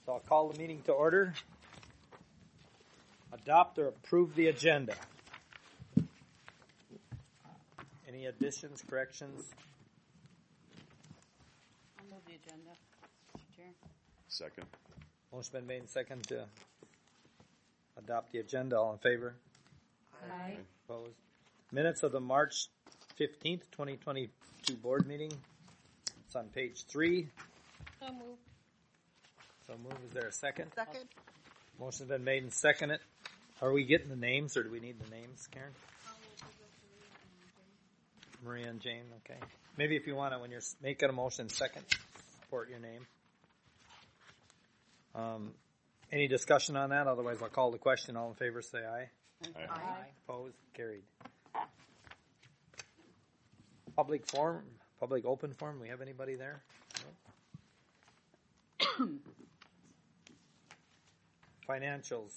So I'll call the meeting to order. Adopt or approve the agenda. Any additions, corrections? I'll move the agenda, Mr. Chair. Second. Motion been made and second to adopt the agenda. All in favor? Aye. Opposed? Minutes of the March 15th, 2022 board meeting. It's on page 3. So moved. So move. Is there a second? Second. Motion's been made and seconded. Are we getting the names, or do we need the names, Karen? Maria and Jane, okay. Maybe if you want to, when you're making a motion, second, support your name. Any discussion on that? Otherwise, I'll call the question. All in favor, say aye. Aye. Opposed? Carried. Public forum, public open forum. We have anybody there? No? Financials.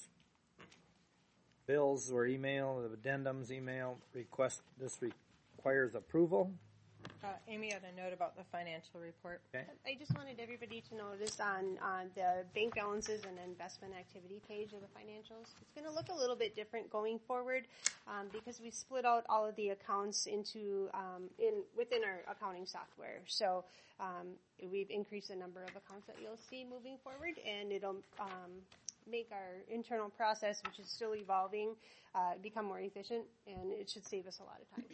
Bills were emailed, addendums emailed, request, this requires approval. Amy had a note about the financial report. Okay. I just wanted everybody to notice on the bank balances and investment activity page of the financials, it's going to look a little bit different going forward because we split out all of the accounts into within our accounting software. So we've increased the number of accounts that you'll see moving forward, and it'll make our internal process, which is still evolving, become more efficient, and it should save us a lot of time.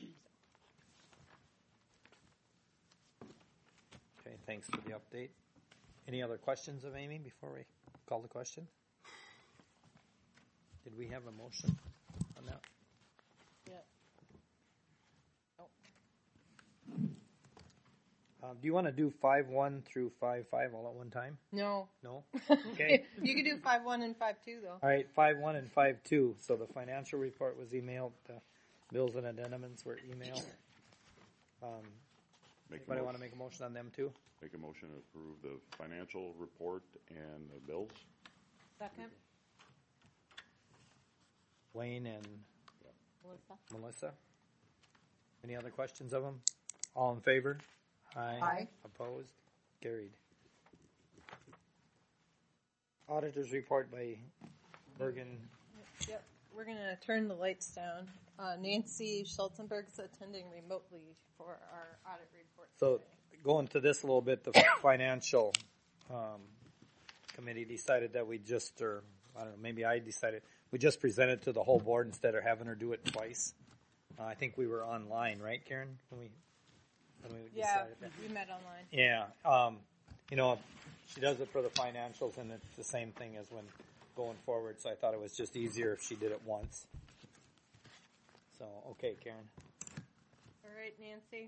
Okay, thanks for the update. Any other questions of Amy before we call the question? Did we have a motion on that? Yep. Do you want to do 5.1 through 5.5 all at one time? No. No? Okay. You can do 5.1 and 5.2 though. All right, 5.1 and 5.2. So the financial report was emailed. Bills and addendums were emailed. Anybody want to make a motion on them too? Make a motion to approve the financial report and the bills. Second. Wayne and Melissa. Any other questions of them? All in favor? Aye. Opposed? Carried. Auditor's report by Bergen. Yep. We're going to turn the lights down. Nancy Schultenberg's attending remotely for our audit report. So today. going to this a little bit, the financial committee decided that we just, or I don't know, maybe I decided, we just presented to the whole board instead of having her do it twice. I think we were online, right, Karen? When we decided that. We met online. Yeah. She does it for the financials, and it's the same thing as when going forward, so I thought it was just easier if she did it once. So, okay, Karen. All right, Nancy.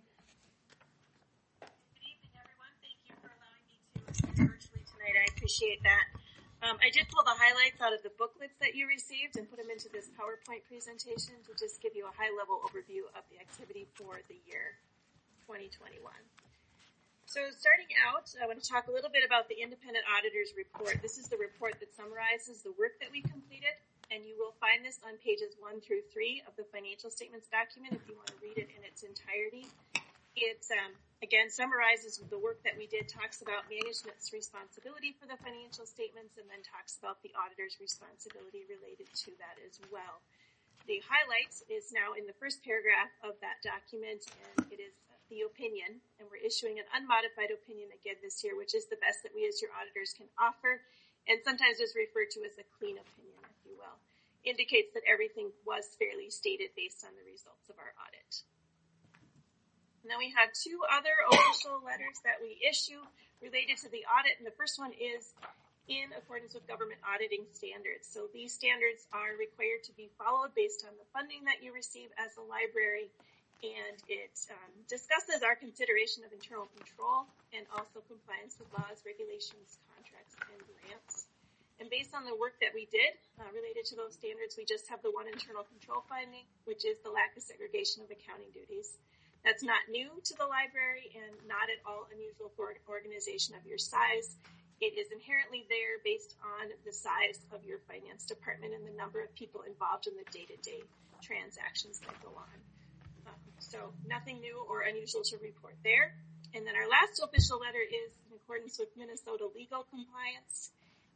Good evening, everyone. Thank you for allowing me to attend virtually tonight. I appreciate that. I did pull the highlights out of the booklets that you received and put them into this PowerPoint presentation to just give you a high-level overview of the activity for the year 2021. So starting out, I want to talk a little bit about the independent auditor's report. This is the report that summarizes the work that we completed, and you will find this on pages 1 through 3 of the financial statements document if you want to read it in its entirety. It, again, summarizes the work that we did, talks about management's responsibility for the financial statements, and then talks about the auditor's responsibility related to that as well. The highlights is now in the first paragraph of that document, and it is the opinion, and we're issuing an unmodified opinion again this year, which is the best that we as your auditors can offer, and sometimes is referred to as a clean opinion, if you will. Indicates that everything was fairly stated based on the results of our audit. And then we have 2 other official letters that we issue related to the audit, and the first one is in accordance with government auditing standards. So these standards are required to be followed based on the funding that you receive as a library, and it discusses our consideration of internal control and also compliance with laws, regulations, contracts, and grants. And based on the work that we did related to those standards, we just have the one internal control finding, which is the lack of segregation of accounting duties. That's not new to the library and not at all unusual for an organization of your size. It is inherently there based on the size of your finance department and the number of people involved in the day-to-day transactions that go on. So nothing new or unusual to report there. And then our last official letter is in accordance with Minnesota legal compliance.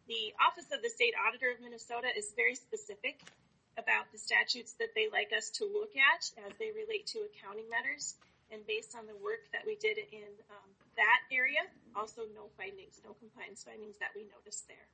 The Office of the State Auditor of Minnesota is very specific about the statutes that they like us to look at as they relate to accounting matters. And based on the work that we did in that area, also no compliance findings that we noticed there.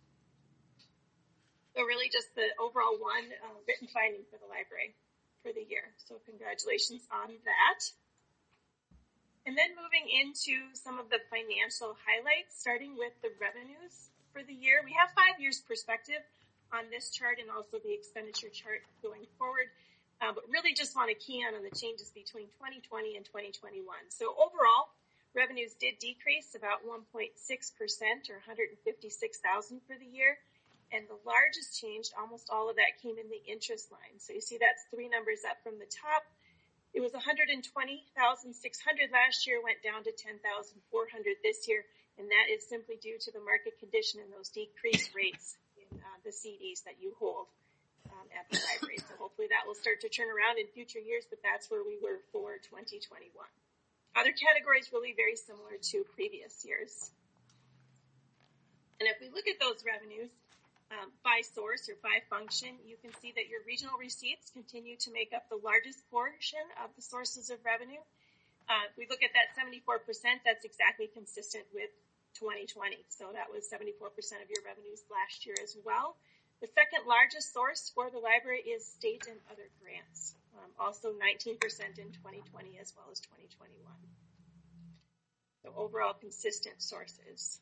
So really just the overall one written finding for the library for the year. So congratulations on that. And then moving into some of the financial highlights, starting with the revenues for the year. We have 5 years perspective on this chart and also the expenditure chart going forward. But really just want to key on the changes between 2020 and 2021. So overall, revenues did decrease about 1.6% or $156,000 for the year. And the largest change, almost all of that came in the interest line. So you see that's 3 numbers up from the top. It was $120,600 last year, went down to $10,400 this year. And that is simply due to the market condition and those decreased rates in the CDs that you hold at the library. So hopefully that will start to turn around in future years, but that's where we were for 2021. Other categories really very similar to previous years. And if we look at those revenues by source or by function, you can see that your regional receipts continue to make up the largest portion of the sources of revenue. If we look at that 74%, that's exactly consistent with 2020. So that was 74% of your revenues last year as well. The second largest source for the library is state and other grants, also 19% in 2020 as well as 2021. So overall consistent sources.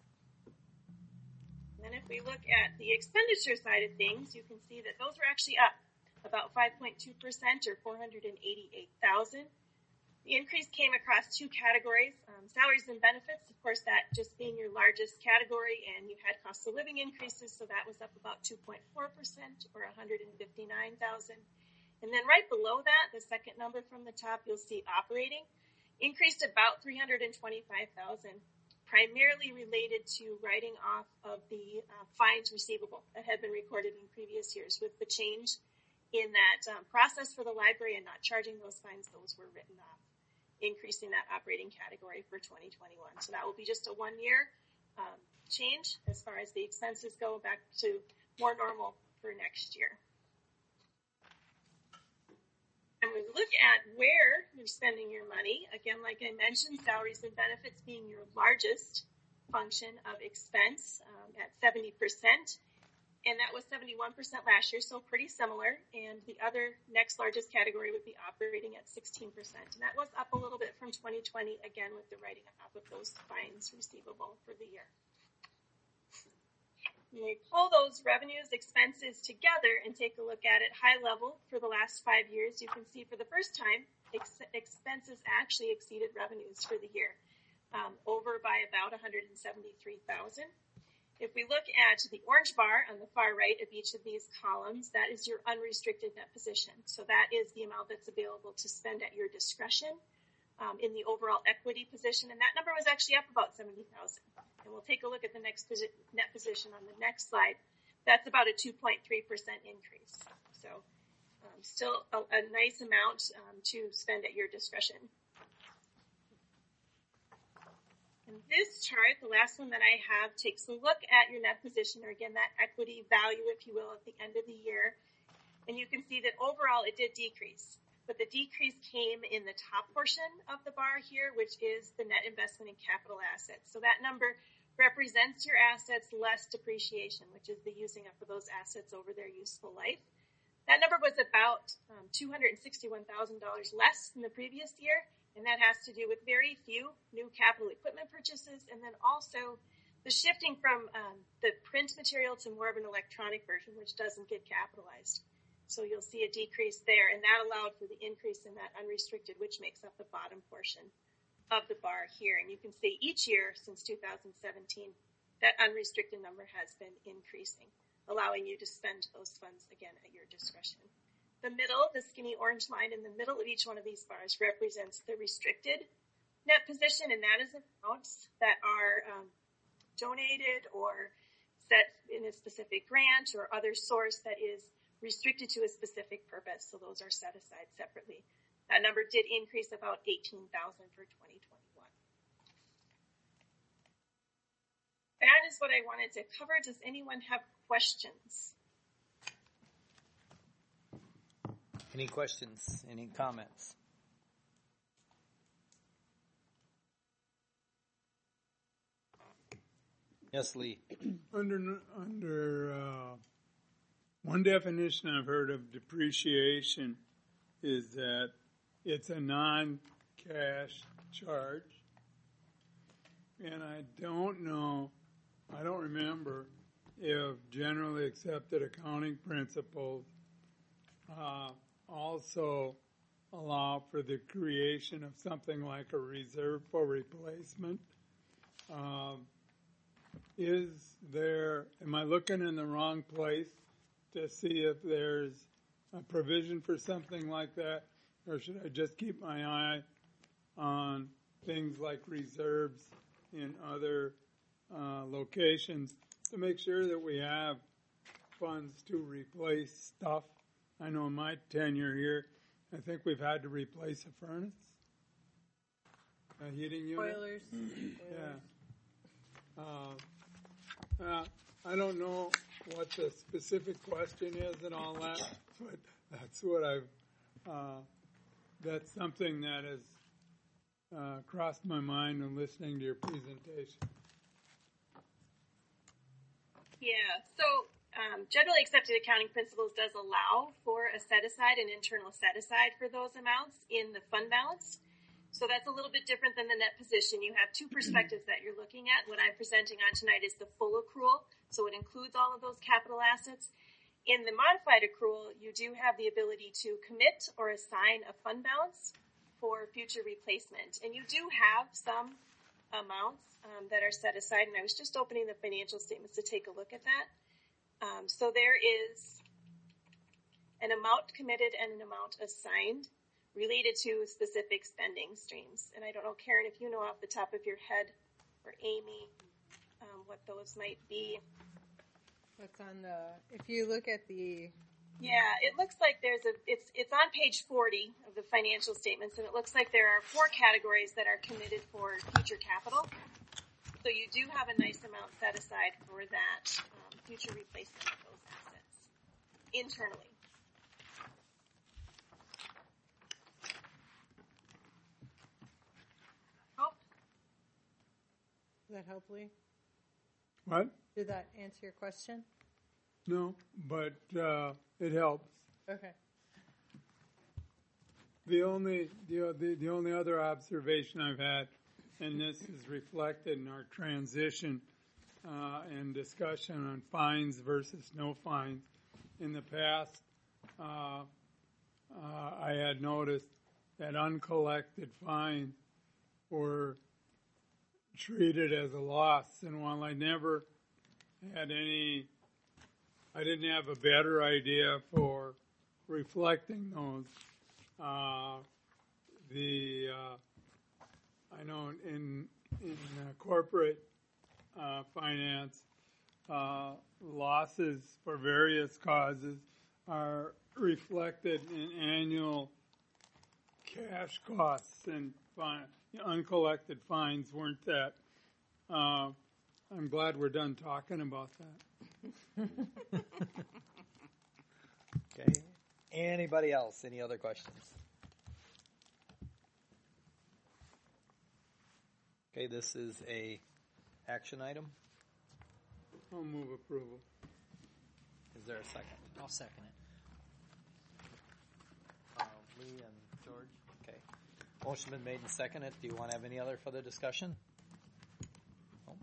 And then if we look at the expenditure side of things, you can see that those are actually up about 5.2% or $488,000. The increase came across 2 categories, salaries and benefits, of course, that just being your largest category, and you had cost of living increases, so that was up about 2.4% or $159,000. And then right below that, the second number from the top, you'll see operating increased about $325,000, primarily related to writing off of the fines receivable that had been recorded in previous years. With the change in that process for the library and not charging those fines, those were written off, increasing that operating category for 2021. So that will be just a 1-year change as far as the expenses go, back to more normal for next year. And we look at where you're spending your money. Again, like I mentioned, salaries and benefits being your largest function of expense at 70%. And that was 71% last year, so pretty similar. And the other next largest category would be operating at 16%. And that was up a little bit from 2020, again, with the writing off of those fines receivable for the year. When we pull those revenues, expenses together and take a look at it high level for the last 5 years, you can see for the first time, expenses actually exceeded revenues for the year, over by about $173,000. If we look at the orange bar on the far right of each of these columns, that is your unrestricted net position. So that is the amount that's available to spend at your discretion in the overall equity position. And that number was actually up about $70,000. And we'll take a look at the next net position on the next slide. That's about a 2.3% increase. So still a nice amount to spend at your discretion. And this chart, the last one that I have, takes a look at your net position, or again, that equity value, if you will, at the end of the year. And you can see that overall it did decrease. But the decrease came in the top portion of the bar here, which is the net investment in capital assets. So that number represents your assets less depreciation, which is the using up of those assets over their useful life. That number was about $261,000 less than the previous year. And that has to do with very few new capital equipment purchases, and then also the shifting from the print material to more of an electronic version, which doesn't get capitalized. So you'll see a decrease there, and that allowed for the increase in that unrestricted, which makes up the bottom portion of the bar here. And you can see each year since 2017, that unrestricted number has been increasing, allowing you to spend those funds again at your discretion. The middle, the skinny orange line in the middle of each one of these bars represents the restricted net position, and that is amounts that are donated or set in a specific grant or other source that is restricted to a specific purpose. So those are set aside separately. That number did increase about $18,000 for 2021. That is is what I wanted to cover. Does anyone have questions? Any questions? Any comments? Yes, Lee. Under one definition I've heard of depreciation is that it's a non-cash charge. And I don't remember if generally accepted accounting principles also allow for the creation of something like a reserve for replacement. Am I looking in the wrong place to see if there's a provision for something like that? Or should I just keep my eye on things like reserves in other locations to make sure that we have funds to replace stuff? I know in my tenure here, I think we've had to replace a furnace, a heating unit. Boilers. Yeah. I don't know what the specific question is and all that, but that's what that's something that has crossed my mind when listening to your presentation. Yeah, so generally accepted accounting principles does allow for a set-aside, an internal set-aside for those amounts in the fund balance. So that's a little bit different than the net position. You have two perspectives that you're looking at. What I'm presenting on tonight is the full accrual, so it includes all of those capital assets. In the modified accrual, you do have the ability to commit or assign a fund balance for future replacement. And you do have some amounts that are set aside, and I was just opening the financial statements to take a look at that. So there is an amount committed and an amount assigned related to specific spending streams. And I don't know, Karen, if you know off the top of your head, or Amy, what those might be. What's on if you look at the... Yeah, it looks like it's on page 40 of the financial statements, and it looks like there are 4 categories that are committed for future capital. So you do have a nice amount set aside for that future replacement of those assets internally. Does that help, Lee? What? Did that answer your question? No, but it helps. Okay. The only other observation I've had, and this is reflected in our transition and discussion on fines versus no fines. In the past, I had noticed that uncollected fines were treated as a loss, and while I never had I didn't have a better idea for reflecting those. I know in corporate finance, losses for various causes are reflected in annual cash costs, and uncollected fines weren't that. I'm glad we're done talking about that. Okay. Anybody else? Any other questions? Okay, this is a action item. I'll move approval. Is there a second? I'll second it. Lee and George. Okay. Motion been made and seconded. Do you want to have any other further discussion? No.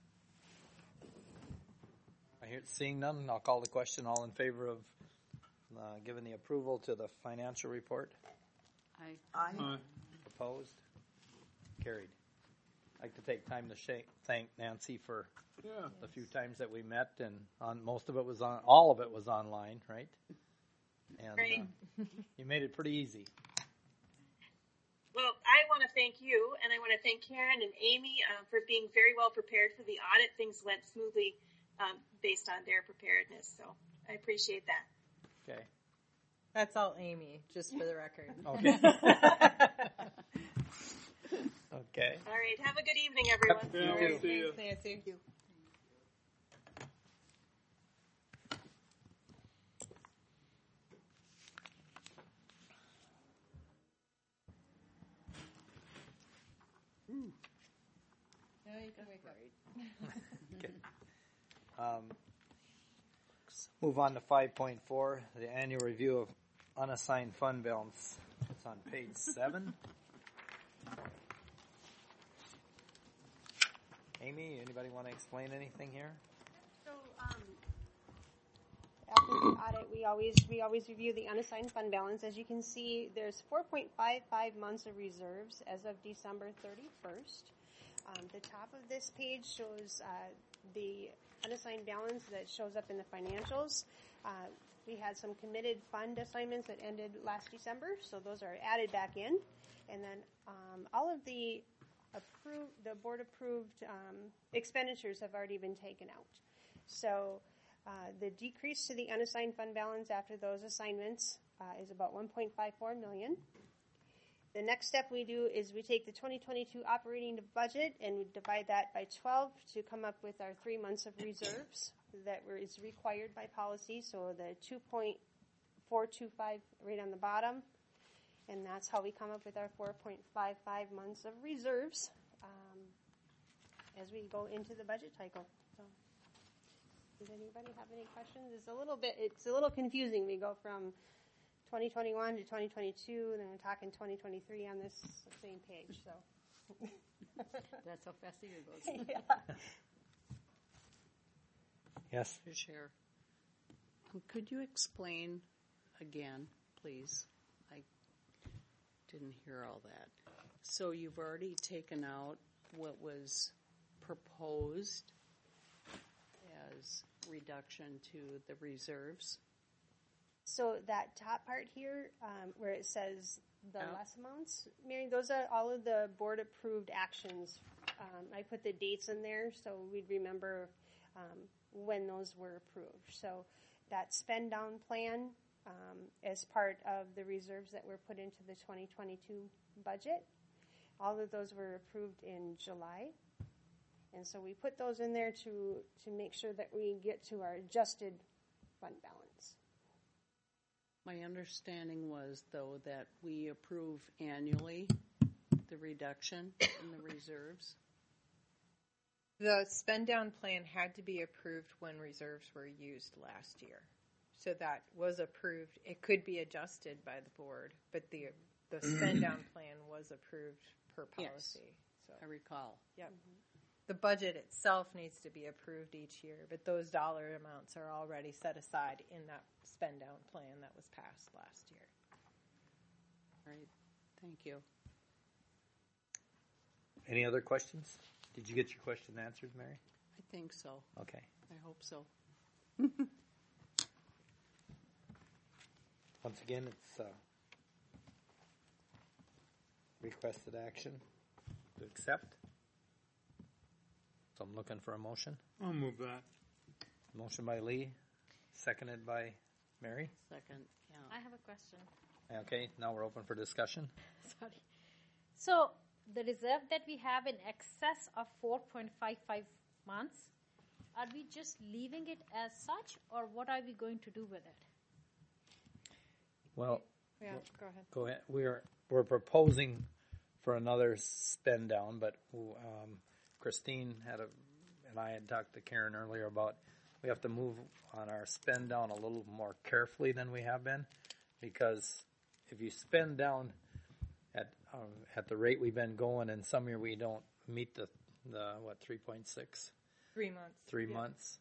Seeing none, I'll call the question. All in favor of giving the approval to the financial report? Aye. Opposed? Carried. I'd like to take time to thank Nancy for the few times that we met, and all of it was online, right? And Great. You made it pretty easy. Well, I want to thank you, and I want to thank Karen and Amy for being very well prepared for the audit. Things went smoothly based on their preparedness, so I appreciate that. Okay. That's all Amy, just for the record. Okay. Okay. All right, have a good evening, everyone. Yeah, we'll see you. Thanks, Nancy. you can wake up. Okay. Move on to 5.4, the annual review of unassigned fund balance. It's on page 7. Amy, anybody want to explain anything here? So, after the audit, we always review the unassigned fund balance. As you can see, there's 4.55 months of reserves as of December 31st. The top of this page shows the unassigned balance that shows up in the financials. We had some committed fund assignments that ended last December, so those are added back in. And then all of the board approved expenditures have already been taken out. So the decrease to the unassigned fund balance after those assignments is about $1.54 million. The next step we do is we take the 2022 operating budget and we divide that by 12 to come up with our 3 months of reserves that is required by policy. So the 2.425 right on the bottom, and that's how we come up with our 4.55 months of reserves as we go into the budget cycle. So, does anybody have any questions? It's a little confusing. We go from 2021 to 2022, and then we're talking 2023 on this same page. So That's how fast the year goes. yeah. Yes. Mr. Chair, could you explain again, please? I didn't hear all that. So you've already taken out what was proposed as reduction to the reserves? So that top part here, where it says the Yeah. less amounts, Mary, those are all of the board approved actions. I put the dates in there so we'd remember when those were approved. So that spend down plan as part of the reserves that were put into the 2022 budget, all of those were approved in July. And so we put those in there to make sure that we get to our adjusted fund balance. My understanding was, though, that we approve annually the reduction in the reserves. The spend down plan had to be approved when reserves were used last year. So that was approved. It could be adjusted by the board, but the spend down plan was approved per policy. Yes, So I recall. yep. The budget itself needs to be approved each year, but those dollar amounts are already set aside in that spend down plan that was passed last year. Right. Thank you. Any other questions? Did you get your question answered, Mary? I think so. Okay. I hope so. Once again, it's requested action to accept. So I'm looking for a motion. I'll move that. Motion by Lee, seconded by Mary. Second, yeah. I have a question. Okay, now we're open for discussion. Sorry. So the reserve that we have in excess of 4.55 months, are we just leaving it as such, or what are we going to do with it? Well, Yeah, go ahead. go ahead. We're proposing for another spend down, but Christine and I had talked to Karen earlier about we have to move on our spend down a little more carefully than we have been, because if you spend down at the rate we've been going, and some year we don't meet the 3.6. 3 months. 3 Yeah. months,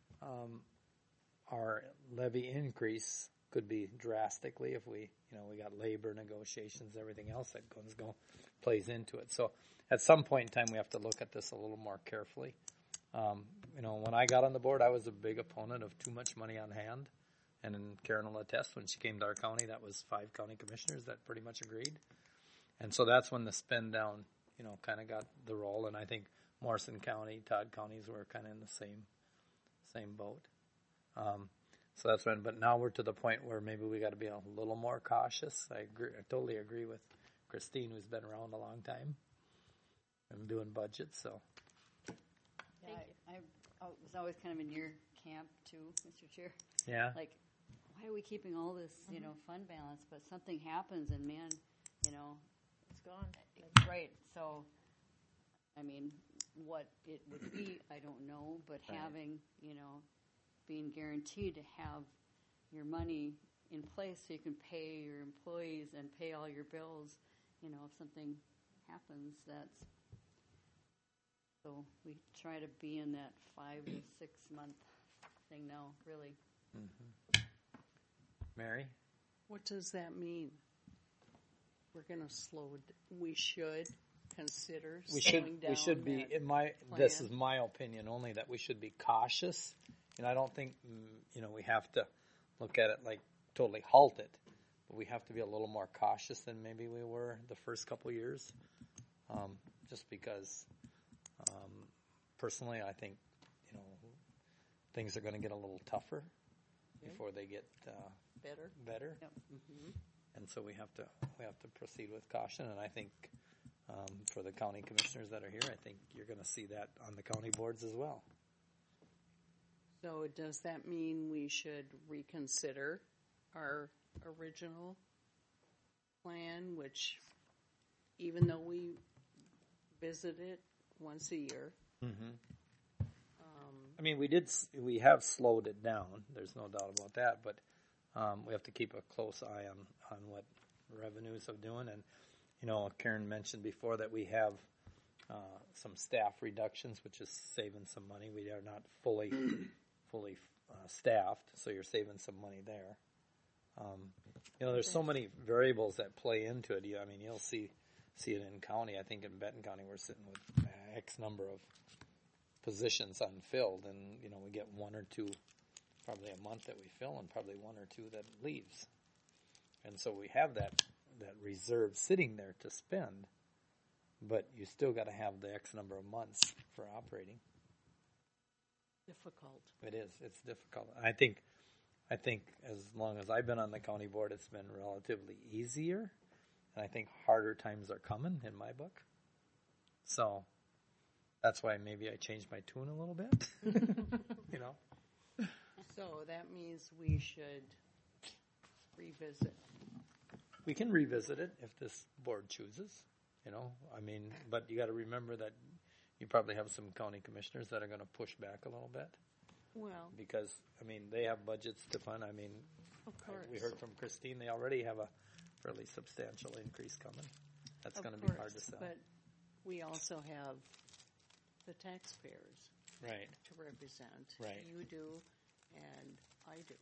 our levy increase could be drastically if we got labor negotiations, everything else that plays into it. So at some point in time, we have to look at this a little more carefully. When I got on the board, I was a big opponent of too much money on hand. And then Karen will attest, when she came to our county, that was 5 county commissioners that pretty much agreed. And so that's when the spend down, kind of got the role. And I think Morrison County, Todd counties were kind of in the same boat. So that's when, but now we're to the point where maybe we got to be a little more cautious. I totally agree with Christine, who's been around a long time and doing budgets. So Yeah, I was always kind of in your camp too, Mr. Chair. yeah, Like, why are we keeping all this, fund balance? But something happens, and man, It's gone. right. So, I mean, what it would be, I don't know, but Right. having, being guaranteed to have your money in place so you can pay your employees and pay all your bills, if something happens, so we try to be in that 5 to 6 month thing now, really. Mary? What does that mean? We're going to we should consider slowing down. We should be, that this plan. is my opinion only, that we should be cautious. And I don't think, we have to look at it like totally halt it. But we have to be a little more cautious than maybe we were the first couple of years. Just because, personally, I think, things are going to get a little tougher before they get better. Yep. And so we have to proceed with caution. And I think for the county commissioners that are here, I think you're going to see that on the county boards as well. So does that mean we should reconsider our original plan, which even though we visit it once a year, I mean, we have slowed it down. There's no doubt about that. But we have to keep a close eye on what revenues are doing. And, Karen mentioned before that we have some staff reductions, which is saving some money. We are not fully staffed, so you're saving some money there. There's so many variables that play into it. You'll see it in county. I think in Benton County we're sitting with X number of positions unfilled, and we get one or two probably a month that we fill, and probably one or two that leaves. And so we have that reserve sitting there to spend, but you still got to have the X number of months for operating. difficult. It is. It's difficult. I think as long as I've been on the county board, it's been relatively easier, and I think harder times are coming in my book. So that's why maybe I changed my tune a little bit. So that means we should revisit. We can revisit it if this board chooses, but you got to remember that you probably have some county commissioners that are going to push back a little bit Well, because, they have budgets to fund. of course. We heard from Christine, they already have a fairly substantial increase coming. That's Of going to be hard to course, sell. But we also have the taxpayers Right. to represent. Right. You do, and I do.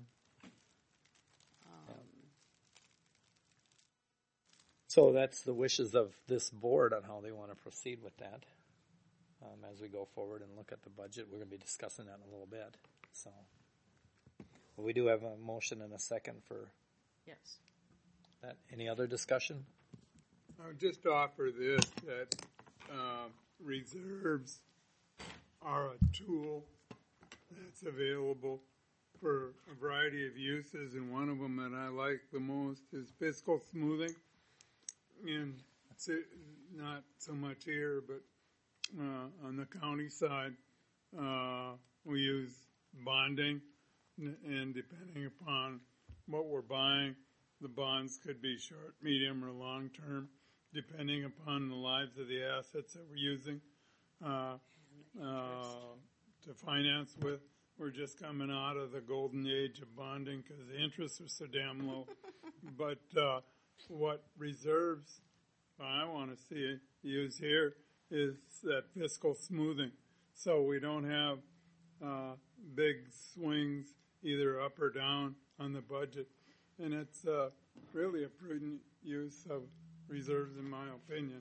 So that's the wishes of this board on how they want to proceed with that. As we go forward and look at the budget, we're going to be discussing that in a little bit. So we do have a motion and a second for Yes. that. Any other discussion? I would just offer this, that reserves are a tool that's available for a variety of uses, and one of them that I like the most is fiscal smoothing. And it's not so much here, but on the county side, we use bonding, and depending upon what we're buying, the bonds could be short, medium, or long term, depending upon the lives of the assets that we're using to finance with. We're just coming out of the golden age of bonding because the interests are so damn low. But what reserves I want to see used here is that fiscal smoothing, so we don't have big swings either up or down on the budget. And it's really a prudent use of reserves, in my opinion.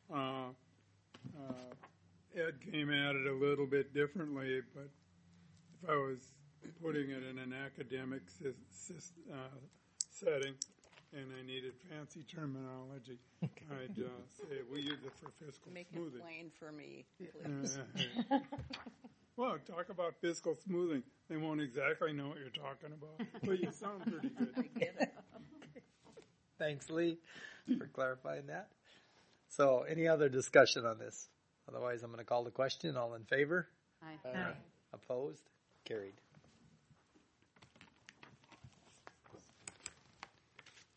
Ed came at it a little bit differently, but if I was putting it in an academic setting and I needed fancy terminology, I'd say we use it for fiscal Make smoothing. it plain for me, please. Well, talk about fiscal smoothing. They won't exactly know what you're talking about, but you sound pretty good. I get it. Thanks, Lee, for clarifying that. So any other discussion on this? Otherwise, I'm going to call the question. All in favor? Aye. Opposed? Carried.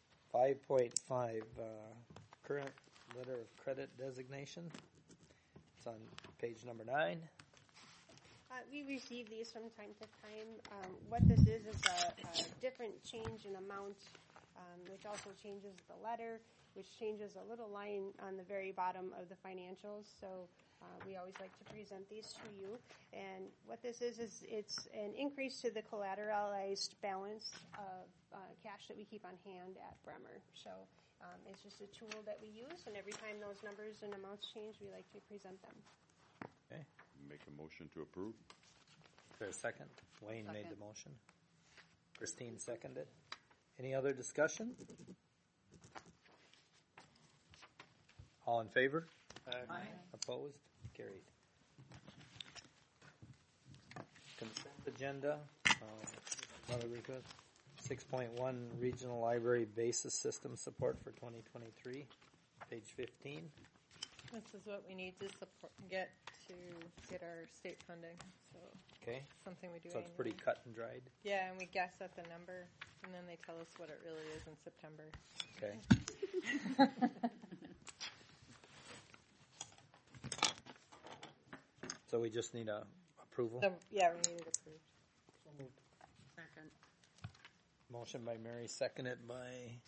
5.5, current letter of credit designation. It's on page number 9. We receive these from time to time. What this is a different change in amount, which also changes the letter, which changes a little line on the very bottom of the financials. So we always like to present these to you. And what this is it's an increase to the collateralized balance of cash that we keep on hand at Bremer. So it's just a tool that we use, and every time those numbers and amounts change, we like to present them. Okay. Make a motion to approve. Is there a second? Wayne made Second. the motion. Christine seconded. Any other discussion? All in favor? Aye. Opposed? Carried. Consent agenda. Another request. 6.1 Regional Library Basis System Support for 2023. Page 15. This is what we need to get our state funding. So Okay. something we do. So it's pretty annually. cut and dried. Yeah, and we guess at the number, and then they tell us what it really is in September. Okay. So we just need a approval. So, yeah, we need it approved. Second. Motion by Mary, seconded by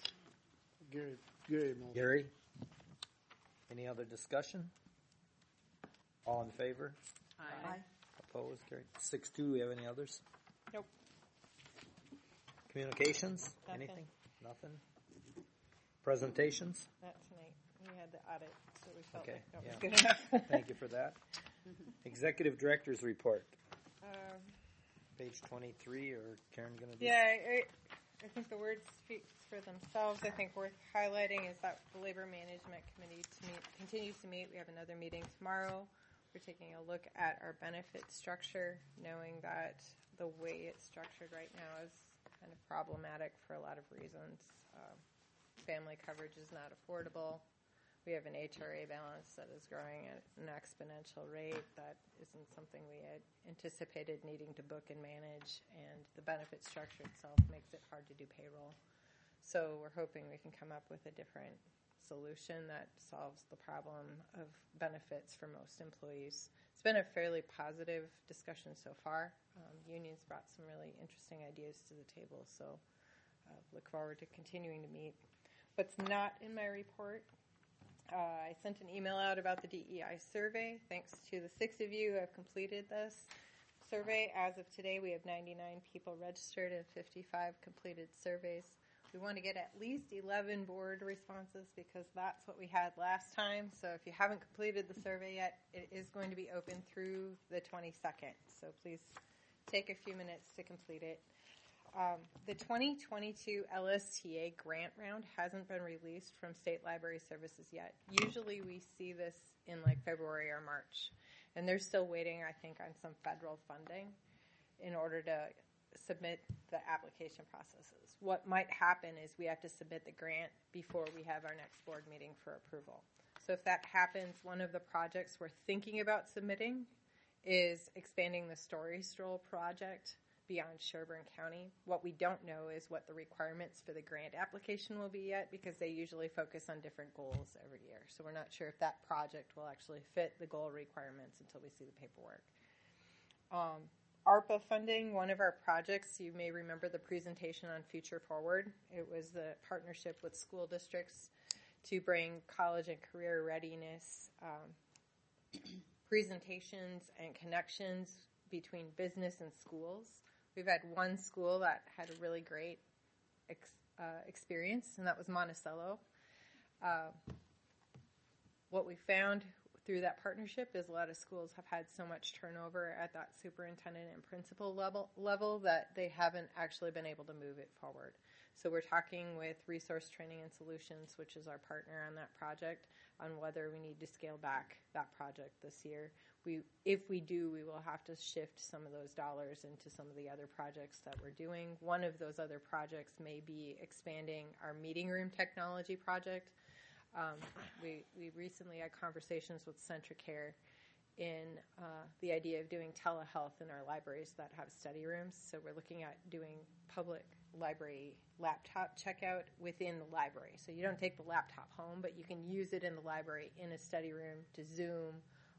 Gary. Gary. Any other discussion? All in favor? Aye. Opposed? Carried. 6-2. We have any others? Nope. Communications? Nothing. Anything? Nothing. Presentations? Not tonight. We had the audit, so we felt Okay, like that was yeah. good enough. Thank you for that. Executive Director's Report. Page 23, or Karen going to do it? Yeah, I think the words speak for themselves. I think worth highlighting is that the Labor Management Committee continues to meet. We have another meeting tomorrow. We're taking a look at our benefit structure, knowing that the way it's structured right now is kind of problematic for a lot of reasons. Family coverage is not affordable. We have an HRA balance that is growing at an exponential rate. That isn't something we had anticipated needing to book and manage, and the benefit structure itself makes it hard to do payroll. So we're hoping we can come up with a different solution that solves the problem of benefits for most employees. It's been a fairly positive discussion so far. Unions brought some really interesting ideas to the table, so look forward to continuing to meet. What's not in my report, I sent an email out about the DEI survey. Thanks to the 6 of you who have completed this survey. As of today, we have 99 people registered and 55 completed surveys. We want to get at least 11 board responses because that's what we had last time. So if you haven't completed the survey yet, it is going to be open through the 22nd. So please take a few minutes to complete it. The 2022 LSTA grant round hasn't been released from State Library Services yet. Usually we see this in like February or March. And they're still waiting, I think, on some federal funding in order to submit the application processes. What might happen is we have to submit the grant before we have our next board meeting for approval. So if that happens, one of the projects we're thinking about submitting is expanding the Story Stroll project beyond Sherburne County. What we don't know is what the requirements for the grant application will be yet, because they usually focus on different goals every year. So we're not sure if that project will actually fit the goal requirements until we see the paperwork. ARPA funding, one of our projects, you may remember the presentation on Future Forward. It was the partnership with school districts to bring college and career readiness presentations and connections between business and schools. We've had one school that had a really great experience, and that was Monticello. What we found through that partnership is a lot of schools have had so much turnover at that superintendent and principal level that they haven't actually been able to move it forward. So we're talking with Resource Training and Solutions, which is our partner on that project, on whether we need to scale back that project this year. If we do, we will have to shift some of those dollars into some of the other projects that we're doing. One of those other projects may be expanding our meeting room technology project. We recently had conversations with Centricare in the idea of doing telehealth in our libraries that have study rooms. So we're looking at doing public library laptop checkout within the library. So you don't take the laptop home, but you can use it in the library in a study room to Zoom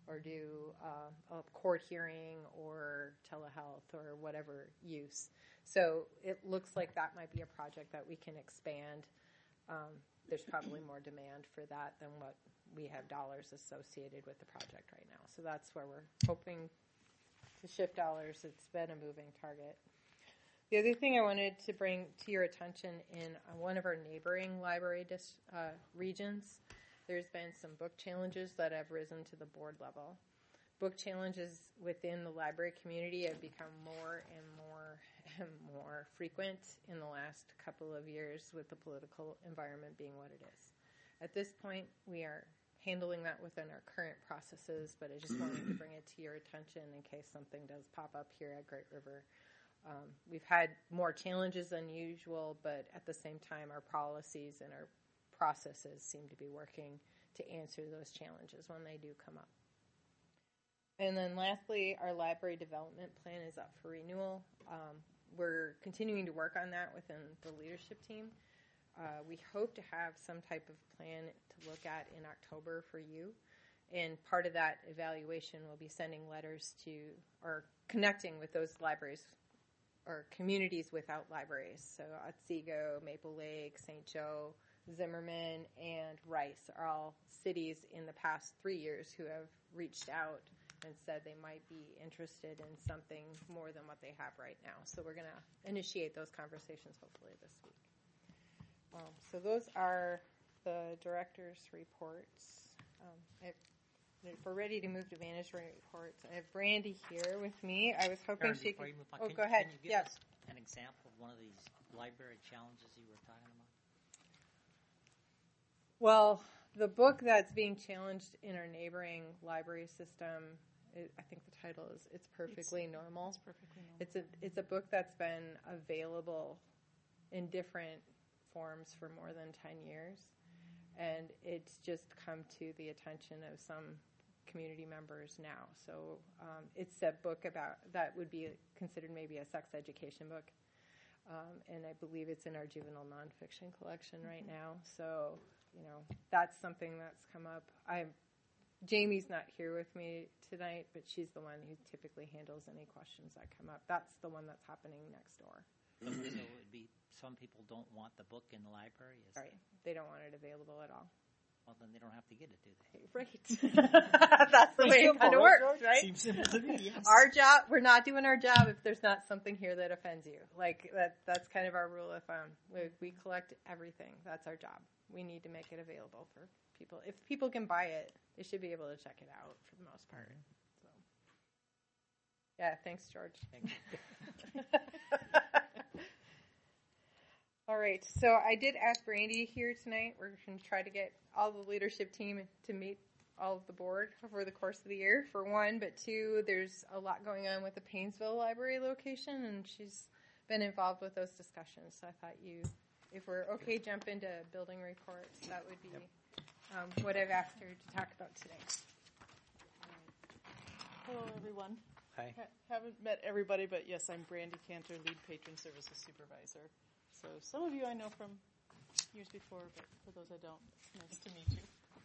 or do a court hearing or telehealth or whatever use. So it looks like that might be a project that we can expand. There's probably more demand for that than what we have dollars associated with the project right now. So that's where we're hoping to shift dollars. It's been a moving target. The other thing I wanted to bring to your attention, in one of our neighboring library regions, there's been some book challenges that have risen to the board level. Book challenges within the library community have become more and more and more frequent in the last couple of years, with the political environment being what it is. At this point, we are handling that within our current processes, but I just wanted to bring it to your attention in case something does pop up here at Great River. We've had more challenges than usual, but at the same time, our policies and our processes seem to be working to answer those challenges when they do come up. And then lastly, our library development plan is up for renewal. We're continuing to work on that within the leadership team. We hope to have some type of plan to look at in October for you. And part of that evaluation will be sending letters to, or connecting with those libraries or communities without libraries. So Otsego, Maple Lake, St. Joe, Zimmerman, and Rice are all cities in the past 3 years who have reached out and said they might be interested in something more than what they have right now. So we're going to initiate those conversations hopefully this week. So those are the director's reports. If we're ready to move to management reports, I have Brandy here with me. I was hoping she could. Oh, go ahead. Can you give us an example of one of these library challenges you were talking about? Well, the book that's being challenged in our neighboring library system, I think the title is "It's Perfectly Normal." It's perfectly normal. It's a book that's been available in different forms for more than 10 years, and it's just come to the attention of some community members now. So it's a book about that would be considered maybe a sex education book, and I believe it's in our juvenile nonfiction collection right now. So that's something that's come up. Jamie's not here with me tonight, but she's the one who typically handles any questions that come up. That's the one that's happening next door. So it would be, some people don't want the book in the library? Right. They don't want it available at all. Well, then they don't have to get it, do they? Right. That's the way it kind of works, right? Seems simple to me, yes. Our job, we're not doing our job if there's not something here that offends you. Like, that's kind of our rule of thumb. We collect everything. That's our job. We need to make it available for people. If people can buy it, they should be able to check it out for the most part. So, yeah, thanks, George. Thank you. All right, so I did ask Brandy here tonight. We're going to try to get all the leadership team to meet all of the board over the course of the year, for one. But two, there's a lot going on with the Painesville Library location, and she's been involved with those discussions. So I thought if we're okay, jump into building reports. That would be what I've asked her to talk about today. Hello, everyone. Hi. Haven't met everybody, but yes, I'm Brandy Cantor, Lead Patron Services Supervisor. So some of you I know from years before, but for those I don't, it's nice to meet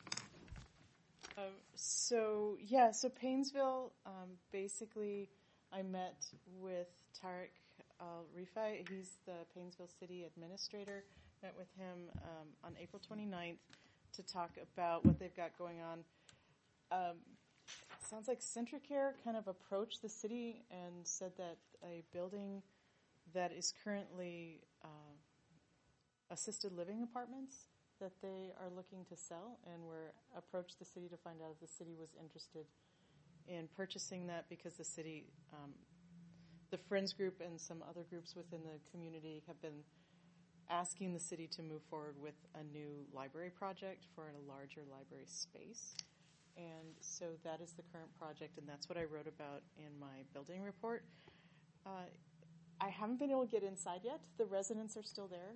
you. So Painesville, basically I met with Tarek Al-Rifai. He's the Painesville City Administrator. Met with him on April 29th to talk about what they've got going on. Sounds like Centricare kind of approached the city and said that a building that is currently assisted living apartments that they are looking to sell, and we're approached the city to find out if the city was interested in purchasing that, because the city, the Friends Group and some other groups within the community have been asking the city to move forward with a new library project for a larger library space. And so that is the current project, and that's what I wrote about in my building report. I haven't been able to get inside yet. The residents are still there.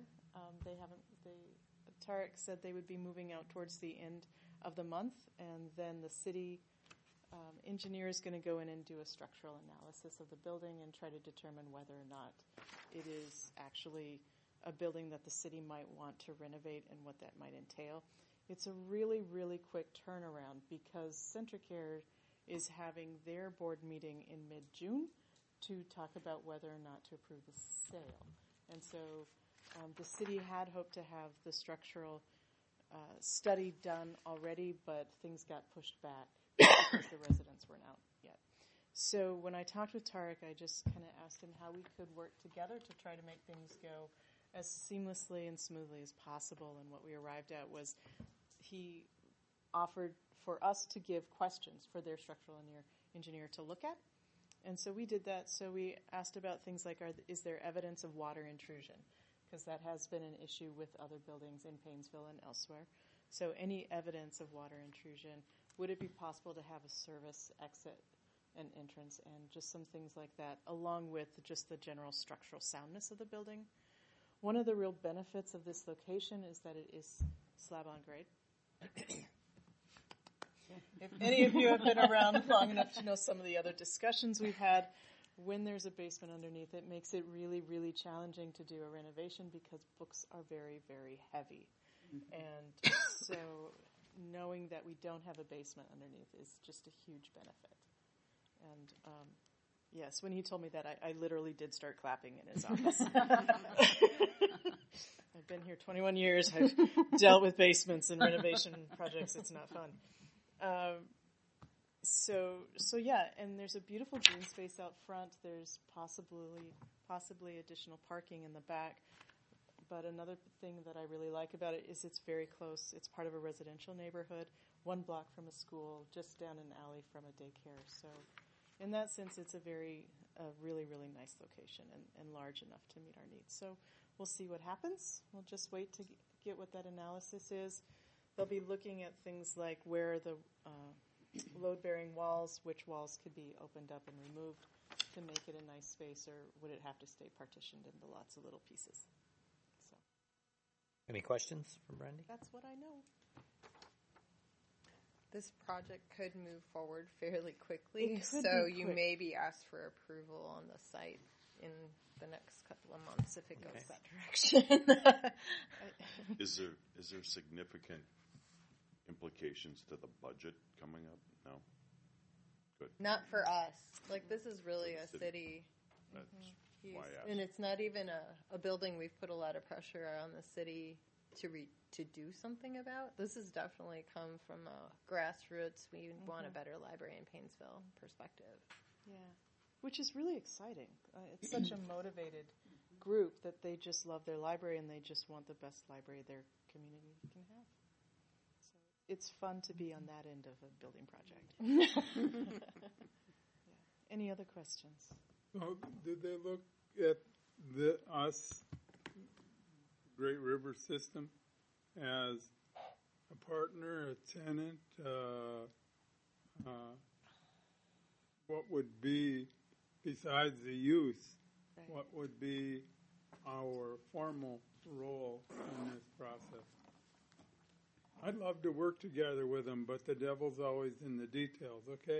Tarek said they would be moving out towards the end of the month, and then the city engineer is going to go in and do a structural analysis of the building and try to determine whether or not it is actually a building that the city might want to renovate and what that might entail. It's a really, really quick turnaround because Centricare is having their board meeting in mid-June to talk about whether or not to approve the sale. And so the city had hoped to have the structural study done already, but things got pushed back because the residents weren't out yet. So when I talked with Tarek, I just kind of asked him how we could work together to try to make things go as seamlessly and smoothly as possible. And what we arrived at was he offered for us to give questions for their structural engineer to look at. And so we did that. So we asked about things like, is there evidence of water intrusion? Because that has been an issue with other buildings in Paynesville and elsewhere. So any evidence of water intrusion, would it be possible to have a service exit and entrance, and just some things like that, along with just the general structural soundness of the building. One of the real benefits of this location is that it is slab on grade. If any of you have been around long enough to know some of the other discussions we've had, when there's a basement underneath, it makes it really, really challenging to do a renovation because books are very, very heavy. And so knowing that we don't have a basement underneath is just a huge benefit. And yes, when he told me that, I literally did start clapping in his office. I've been here 21 years. I've dealt with basements and renovation projects. It's not fun. So yeah, and there's a beautiful green space out front. There's possibly additional parking in the back. But another thing that I really like about it is it's very close. It's part of a residential neighborhood, 1 block from a school, just down an alley from a daycare. So in that sense, it's a really, really nice location and large enough to meet our needs. So we'll see what happens. We'll just wait to get what that analysis is. They'll be looking at things like where the load-bearing walls, which walls could be opened up and removed to make it a nice space, or would it have to stay partitioned into lots of little pieces? So, any questions from Brandy? That's what I know. This project could move forward fairly quickly, so you may be asked for approval on the site in the next couple of months if it goes that direction. Is there significant implications to the budget coming up? No? Good. Not for us. Like, this is really a city. That's use. why I asked. And it's not even a building we've put a lot of pressure on the city to do something about. This has definitely come from a grassroots, we want a better library in Paynesville perspective. Yeah, which is really exciting. It's such a motivated group that they just love their library and they just want the best library their community can have. So it's fun to be on that end of a building project. Yeah. Any other questions? So did they look at us, Great River System, as a partner, a tenant? What would be, besides the use, what would be our formal role in this process? I'd love to work together with them, but the devil's always in the details, okay?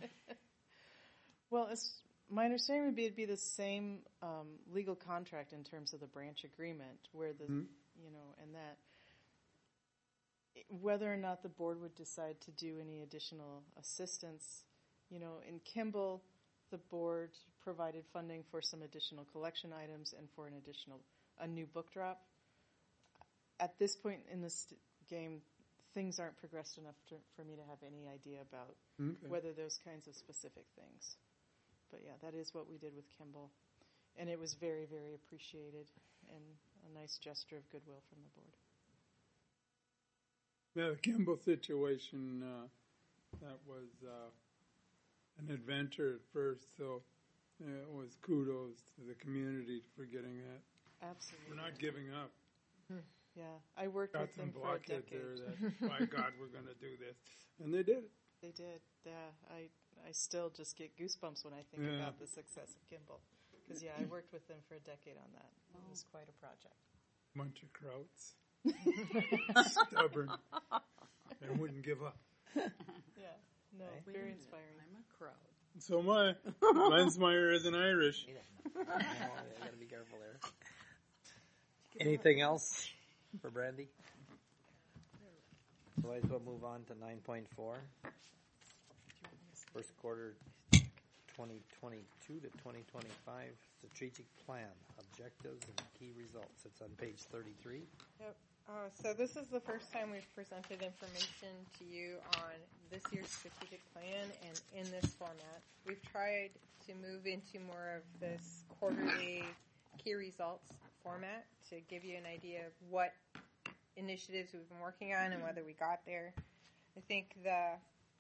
Well, my understanding would be it'd be the same legal contract in terms of the branch agreement, where the, and that whether or not the board would decide to do any additional assistance, in Kimball, the board provided funding for some additional collection items and for a new book drop. At this point in this game, things aren't progressed enough for me to have any idea about whether those kinds of specific things. But yeah, that is what we did with Kimball. And it was very, very appreciated and a nice gesture of goodwill from the board. Yeah, the Kimball situation, that was an adventure at first, so it was kudos to the community for getting that. Absolutely. We're not giving up. Yeah, I worked with them for a decade. There that, by God, we're going to do this. And they did it. They did, yeah. I still just get goosebumps when I think about the success of Kimball. Because, I worked with them for a decade on that. It was quite a project. Bunch of krauts. Stubborn. And wouldn't give up. Yeah, no, very inspiring. I'm a crowd. So am I. Lensmeyer isn't Irish. I got to be careful there. Anything else for Brandy? Otherwise, we'll move on to 9.4. first quarter 2022 to 2025 strategic plan, objectives and key results. It's on page 33. Yep. So this is the first time we've presented information to you on this year's strategic plan and in this format. We've tried to move into more of this quarterly key results format to give you an idea of what initiatives we've been working on and whether we got there. I think the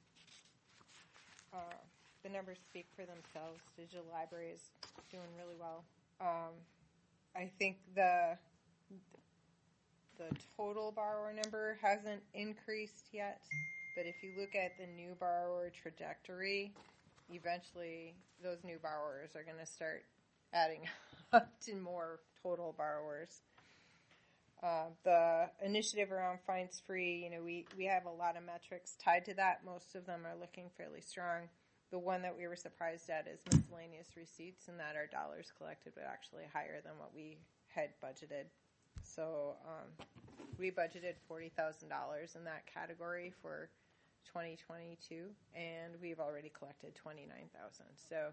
numbers speak for themselves. Digital library is doing really well. I think the total borrower number hasn't increased yet, but if you look at the new borrower trajectory, eventually those new borrowers are going to start adding up to more total borrowers. The initiative around fines free, we have a lot of metrics tied to that. Most of them are looking fairly strong. The one that we were surprised at is miscellaneous receipts, and that our dollars collected were actually higher than what we had budgeted. So we budgeted $40,000 in that category for 2022, and we've already collected $29,000. So,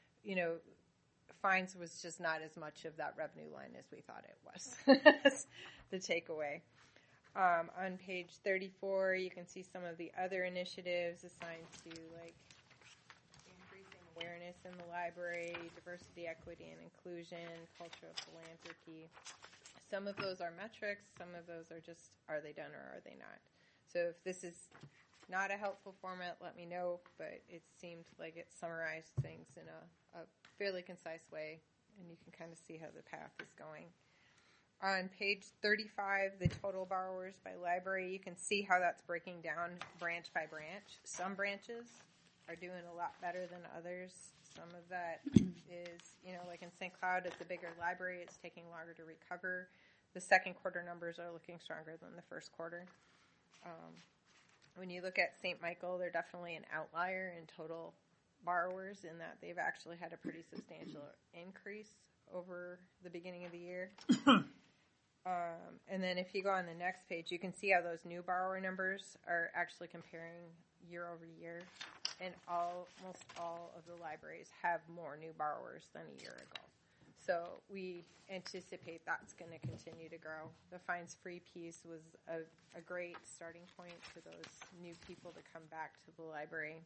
fines was just not as much of that revenue line as we thought it was. The takeaway. On page 34, you can see some of the other initiatives assigned to increasing awareness in the library, diversity, equity, and inclusion, cultural philanthropy. Some of those are metrics. Some of those are just, are they done or are they not? So if this is not a helpful format, let me know, but it seemed like it summarized things in a fairly concise way, and you can kind of see how the path is going. On page 35, the total borrowers by library, you can see how that's breaking down branch by branch. Some branches are doing a lot better than others. Some of that is, like in St. Cloud, it's a bigger library. It's taking longer to recover. The second quarter numbers are looking stronger than the first quarter. When you look at St. Michael, they're definitely an outlier in total borrowers in that they've actually had a pretty substantial increase over the beginning of the year. And then if you go on the next page, you can see how those new borrower numbers are actually comparing year over year. And almost all of the libraries have more new borrowers than a year ago. So we anticipate that's going to continue to grow. The fines-free piece was a great starting point for those new people to come back to the library.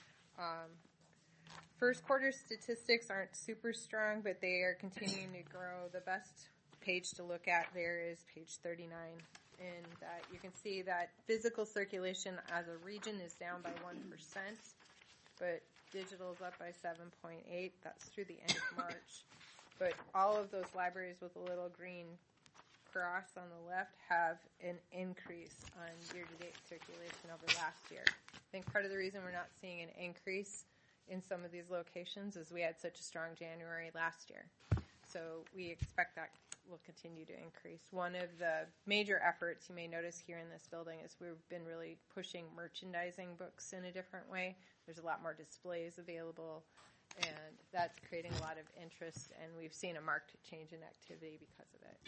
First quarter statistics aren't super strong, but they are continuing to grow. The best page to look at there is page 39. And you can see that physical circulation as a region is down by 1%, but digital is up by 7.8%. That's through the end of March. But all of those libraries with a little green cross on the left have an increase on year-to-date circulation over last year. I think part of the reason we're not seeing an increase in some of these locations is we had such a strong January last year. So we expect that will continue to increase. One of the major efforts you may notice here in this building is we've been really pushing merchandising books in a different way. There's a lot more displays available, and that's creating a lot of interest, and we've seen a marked change in activity because of it.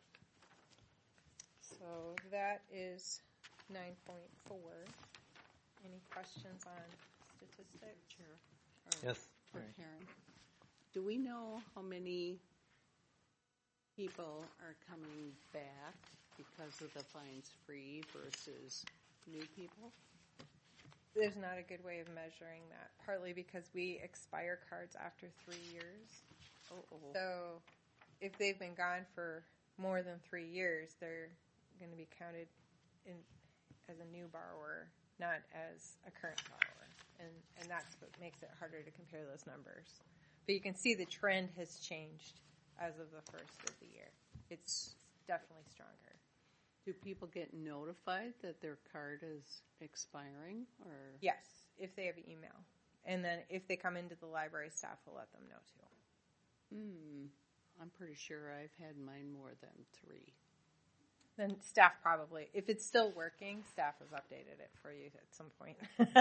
So that is 9.4. Any questions on statistics? Yes. For Karen. Do we know how many people are coming back because of the fines free versus new people? There's not a good way of measuring that, partly because we expire cards after 3 years. So if they've been gone for more than 3 years, they're going to be counted as a new borrower, not as a current borrower. And that's what makes it harder to compare those numbers. But you can see the trend has changed as of the first of the year. It's definitely stronger. Do people get notified that their card is expiring? Or Yes, if they have email. And then if they come into the library, staff will let them know too. I'm pretty sure I've had mine more than 3. Then staff probably, if it's still working, staff has updated it for you at some point.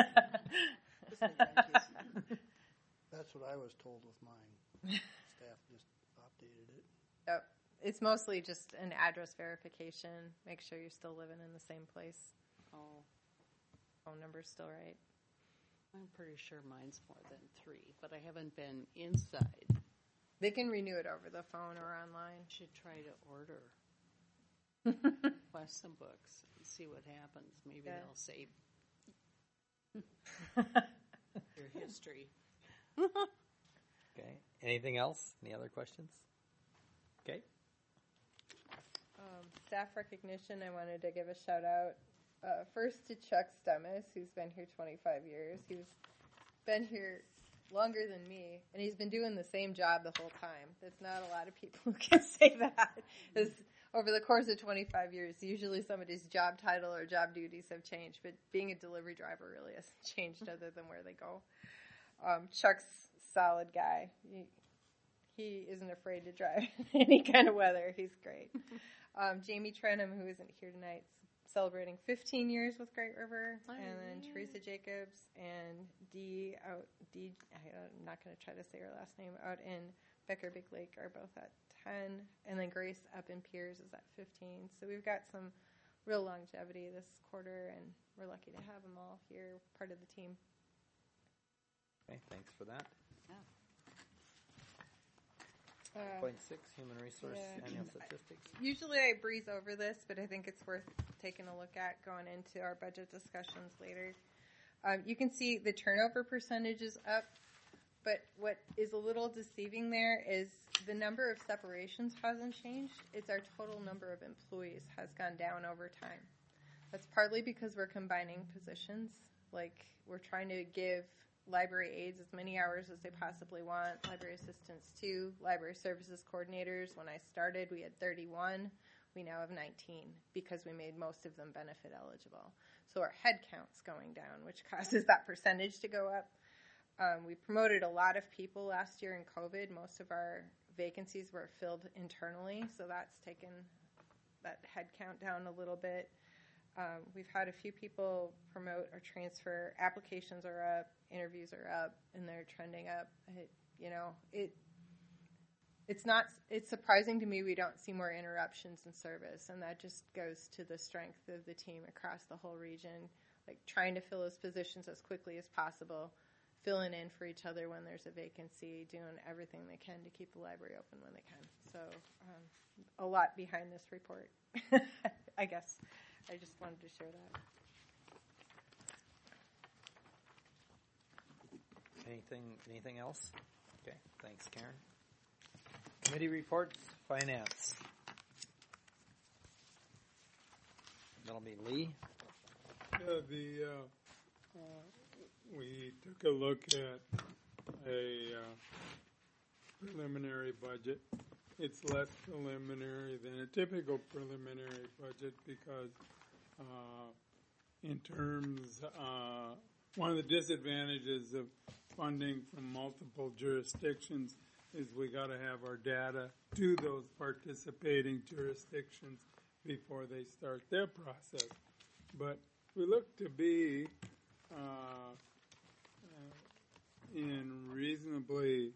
That's what I was told with mine. Staff just updated it. Yep. It's mostly just an address verification. Make sure you're still living in the same place. Oh. Phone number's still right. I'm pretty sure mine's more than 3, but I haven't been inside. They can renew it over the phone or online. Should try to order. Request some books and see what happens. Maybe Yeah. they'll save your history. Okay. Anything else? Any other questions? Okay. Staff recognition, I wanted to give a shout out first to Chuck Stemmis, who's been here 25 years. He's been here longer than me, and he's been doing the same job the whole time. There's not a lot of people who can say that. Over the course of 25 years, usually somebody's job title or job duties have changed, but being a delivery driver really hasn't changed other than where they go. Chuck's a solid guy. He isn't afraid to drive in any kind of weather. He's great. Jamie Trenham, who isn't here tonight, celebrating 15 years with Great River, and then Teresa Jacobs and I'm not going to try to say her last name, out in Becker Big Lake are both at 10, and then Grace up in Piers is at 15. So we've got some real longevity this quarter, and we're lucky to have them all here, part of the team. Okay, thanks for that. Yeah. 6.6 Human Resource Annual Statistics. Usually I breeze over this, but I think it's worth taking a look at going into our budget discussions later. You can see the turnover percentage is up, but what is a little deceiving there is the number of separations hasn't changed. It's our total number of employees has gone down over time. That's partly because we're combining positions. Like, we're trying to give library aides as many hours as they possibly want, library assistants too, library services coordinators. When I started, we had 31. We now have 19 because we made most of them benefit eligible. So our head count's going down, which causes that percentage to go up. We promoted a lot of people last year in COVID. Most of our vacancies were filled internally, so that's taken that head count down a little bit. We've had a few people promote or transfer. Applications are up, interviews are up, and they're trending up. It's surprising to me we don't see more interruptions in service, and that just goes to the strength of the team across the whole region, like trying to fill those positions as quickly as possible, filling in for each other when there's a vacancy, doing everything they can to keep the library open when they can. So a lot behind this report, I guess. I just wanted to share that. Anything else? Okay, thanks, Karen. Committee reports, finance. That'll be Lee. Yeah, we took a look at a preliminary budget. It's less preliminary than a typical preliminary budget because in terms, one of the disadvantages of funding from multiple jurisdictions is we got to have our data to those participating jurisdictions before they start their process. But we look to be in reasonably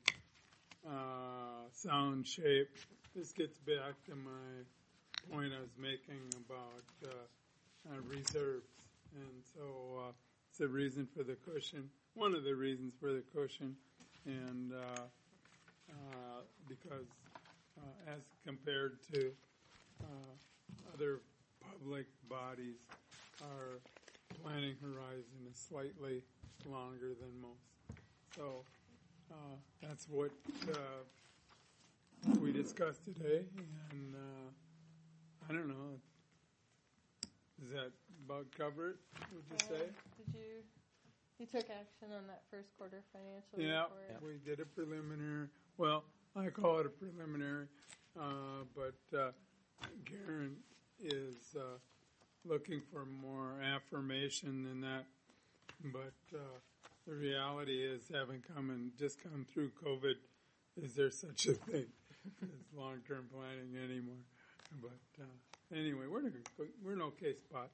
sound shape. This gets back to my point I was making about reserves. And so it's a reason for the cushion, one of the reasons for the cushion, and because as compared to other public bodies, our planning horizon is slightly longer than most. So that's what we discussed today, and I don't know. Does that about cover it, would you say? You took action on that first quarter financial report? Yeah, we did a preliminary. Well, I call it a preliminary, but Karen is looking for more affirmation than that. But the reality is, having just come through COVID, is there such a thing as long-term planning anymore? But anyway, we're in an okay spot.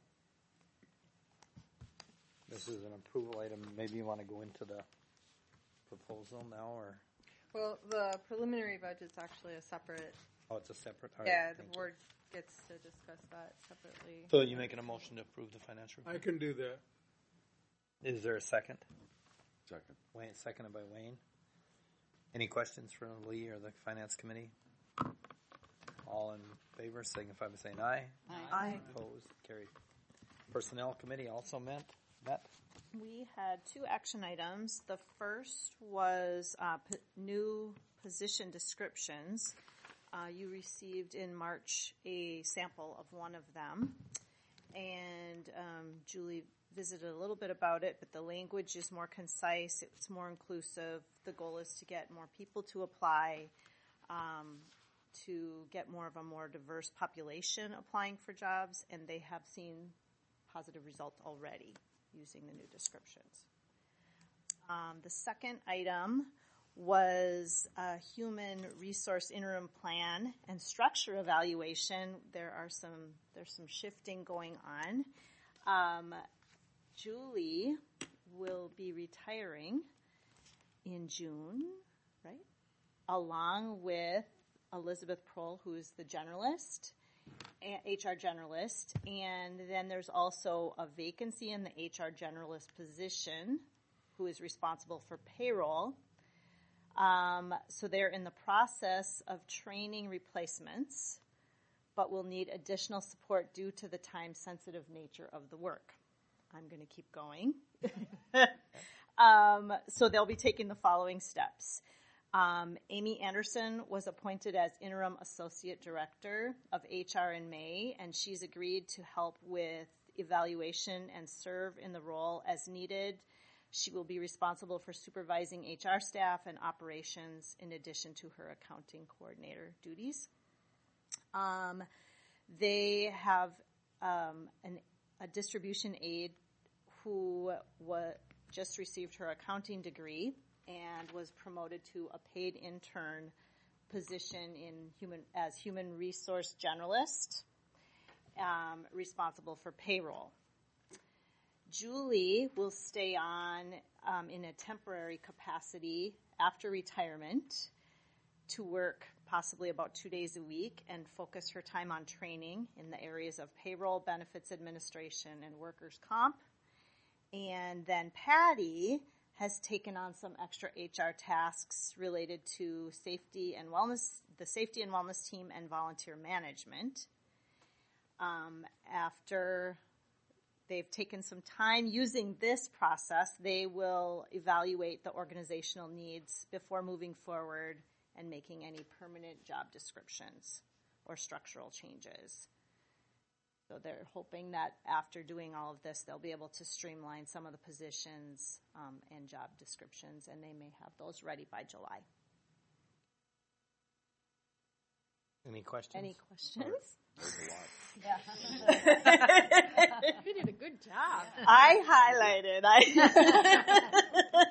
This is an approval item. Maybe you want to go into the proposal now, or? Well, the preliminary budget's actually a separate. Oh, it's a separate. Yeah, the board gets to discuss that separately. So you're making a motion to approve the financial report? I can do that. Is there a second? Second. Wayne, seconded by Wayne. Any questions for Lee or the Finance Committee? All in favor, signify by saying aye. Aye. Opposed, carried. Personnel Committee also met. We had 2 action items. The first was new position descriptions. You received in March a sample of one of them, and Julie visited a little bit about it, but the language is more concise, it's more inclusive. The goal is to get more people to apply, to get more of a more diverse population applying for jobs, and they have seen positive results already using the new descriptions. The second item was a human resource interim plan and structure evaluation. There's some shifting going on. Julie will be retiring in June, right? Along with Elizabeth Prohl, who is the generalist, HR generalist, and then there's also a vacancy in the HR generalist position, who is responsible for payroll. So they're in the process of training replacements, but will need additional support due to the time-sensitive nature of the work. I'm going to keep going. So they'll be taking the following steps. Amy Anderson was appointed as Interim Associate Director of HR in May, and she's agreed to help with evaluation and serve in the role as needed. She will be responsible for supervising HR staff and operations in addition to her accounting coordinator duties. They have a distribution aide who just received her accounting degree and was promoted to a paid intern position as human resource generalist, responsible for payroll. Julie will stay on in a temporary capacity after retirement to work possibly about 2 days a week and focus her time on training in the areas of payroll, benefits administration, and workers' comp. And then Patty has taken on some extra HR tasks related to safety and wellness, the safety and wellness team, and volunteer management. After they've taken some time using this process, they will evaluate the organizational needs before moving forward and making any permanent job descriptions or structural changes. So they're hoping that after doing all of this, they'll be able to streamline some of the positions and job descriptions, and they may have those ready by July. Any questions? Any questions? There's a lot. Yeah. You did a good job. I highlighted.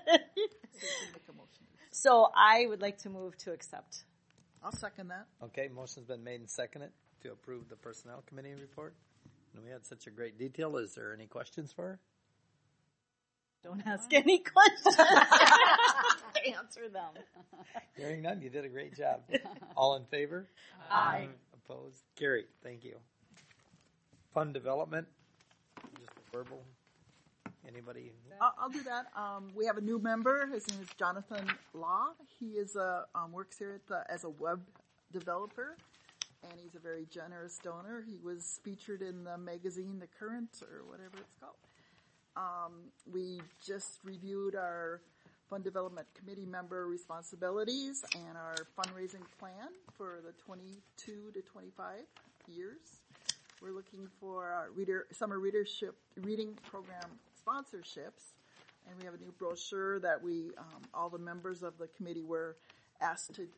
So I would like to move to accept. I'll second that. Okay, motion's been made and seconded to approve the Personnel Committee report. And we had such a great detail. Is there any questions for her? Don't ask any questions. Answer them. Hearing none, you did a great job. All in favor? Aye. Opposed? Carried. Thank you. Fund development, just a verbal. Anybody? I'll do that. We have a new member. His name is Jonathan Law. He is works here as a web developer, and he's a very generous donor. He was featured in the magazine The Current, or whatever it's called. We just reviewed our Fund Development Committee member responsibilities and our fundraising plan for the 22 to 25 years. We're looking for summer reading program sponsorships, and we have a new brochure that we all the members of the committee were asked to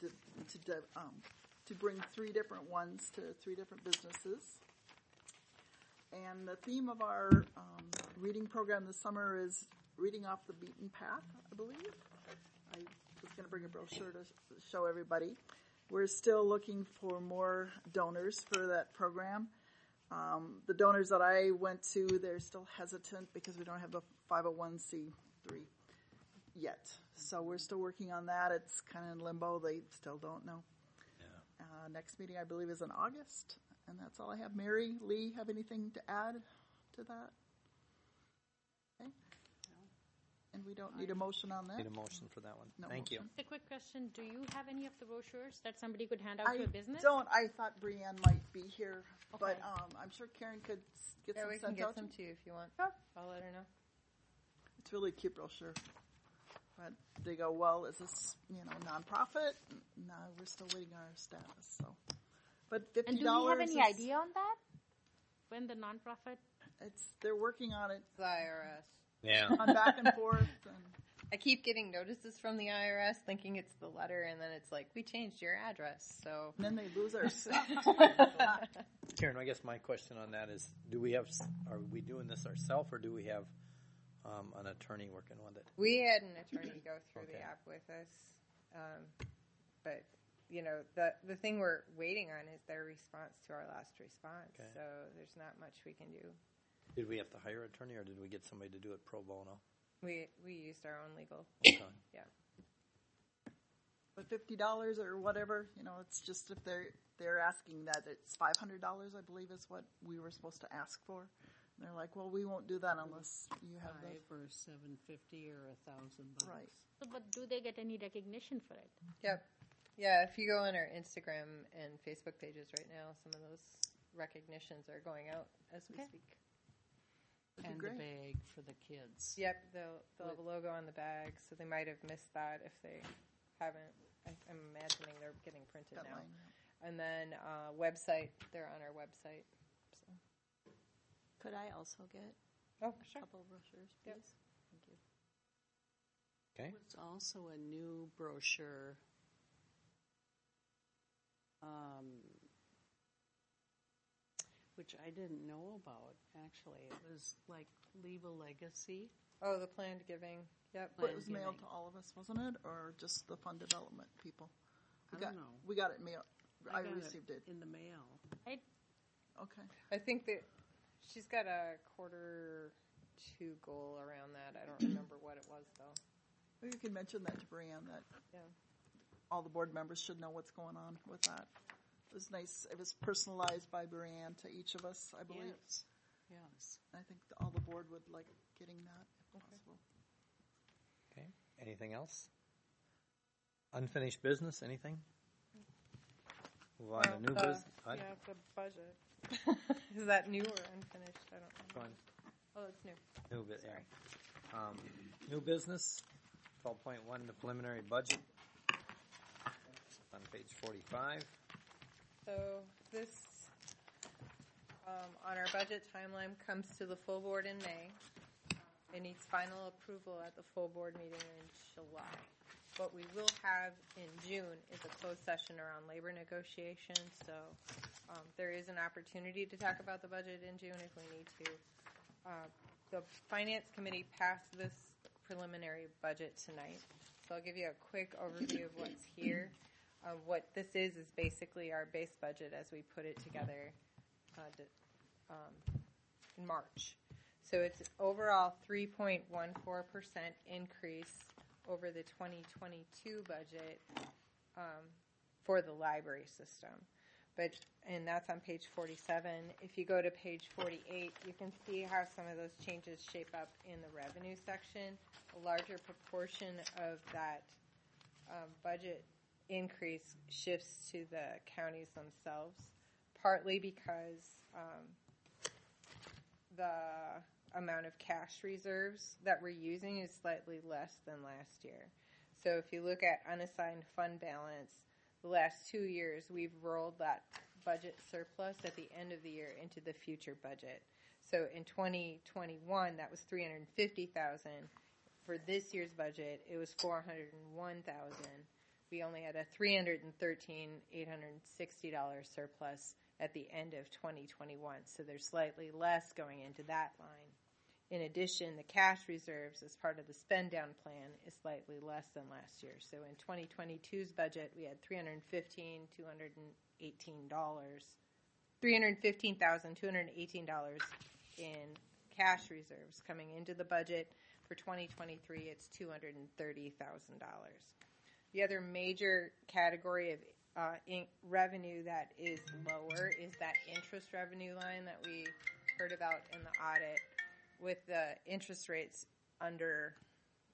bring 3 different ones to 3 different businesses. And the theme of our reading program this summer is Reading Off the Beaten Path, I believe. I was going to bring a brochure to show everybody. We're still looking for more donors for that program. The donors that I went to, they're still hesitant because we don't have a 501c3 yet. So we're still working on that. It's kind of in limbo. They still don't know. Yeah. Next meeting, I believe, is in August. And that's all I have. Mary, Lee, have anything to add to that? Okay. and we don't need a motion on that. Need a motion for that one. No Thank you. motion. A quick question: do you have any of the brochures that somebody could hand out to a business? don't. I thought Brianne might be here, but Okay. I'm sure Karen could get Yeah, some we can sent get out. some to you if you want. I'll let her know. It's really a cute brochure. But they go, well, is this, nonprofit? No, we're still waiting on our status. So, but $50. And do you have any is- idea on that? When the nonprofit? They're working on it. The IRS. Yeah. On back and forth. And I keep getting notices from the IRS thinking it's the letter, and then it's like, we changed your address. So then they lose our stuff. Karen, I guess my question on that is, are we doing this ourselves, or do we have an attorney working with it? We had an attorney go through Okay. the app with us, but the thing we're waiting on is their response to our last response. Okay. So there's not much we can do. Did we have to hire an attorney, or did we get somebody to do it pro bono? We used our own legal. Okay. Yeah. But $50 or whatever, it's just if they're asking that it's $500, I believe is what we were supposed to ask for. And they're like, well, we won't do that unless you have the or $750 or $1,000. right. So, but do they get any recognition for it? Yep. Yeah, if you go on our Instagram and Facebook pages right now, some of those recognitions are going out as we speak. And the bag for the kids. Yep, they'll have a logo on the bag, so they might have missed that if they haven't. I'm imagining they're getting printed That now. line, yeah. And then website, they're on our website. So. Could I also get Oh, a sure. couple of brochures, please? Yep. Thank you. Okay. There's also a new brochure. Which I didn't know about, actually. It was like Leave a Legacy. Oh, the planned giving. Yep. But it was mailed to all of us, wasn't it? Or just the fund development people? I don't know. We got it mailed. I got received it. in the mail. Okay. I think that she's got a Q2 goal around that. I don't remember what it was, though. Well, you can mention that to Brianne, that Yeah. all the board members should know what's going on with that. It was nice. It was personalized by Brianne to each of us, I believe. Yes. Yes. I think all the board would like getting that if possible. Okay. Anything else? Unfinished business? Anything? Move on to new business. Yeah, the budget. Is that new or unfinished? I don't know. Go on. Oh, it's new. New bit, yeah. New business, 12.1, the preliminary budget. On page 45. So this, on our budget timeline, comes to the full board in May. It needs final approval at the full board meeting in July. What we will have in June is a closed session around labor negotiations. So there is an opportunity to talk about the budget in June if we need to. The Finance Committee passed this preliminary budget tonight. So I'll give you a quick overview of what's here. What this is basically our base budget as we put it together in March. So it's overall 3.14% increase over the 2022 budget for the library system. And that's on page 47. If you go to page 48, you can see how some of those changes shape up in the revenue section. A larger proportion of that budget increase shifts to the counties themselves, partly because the amount of cash reserves that we're using is slightly less than last year. So if you look at unassigned fund balance, the last 2 years we've rolled that budget surplus at the end of the year into the future budget. So in 2021 that was $350,000. For this year's budget it was $401,000. We only had a $313,860 surplus at the end of 2021. So there's slightly less going into that line. In addition, the cash reserves as part of the spend down plan is slightly less than last year. So in 2022's budget, we had $315,218 in cash reserves coming into the budget. For 2023, it's $230,000. The other major category of revenue that is lower is that interest revenue line that we heard about in the audit, with the interest rates under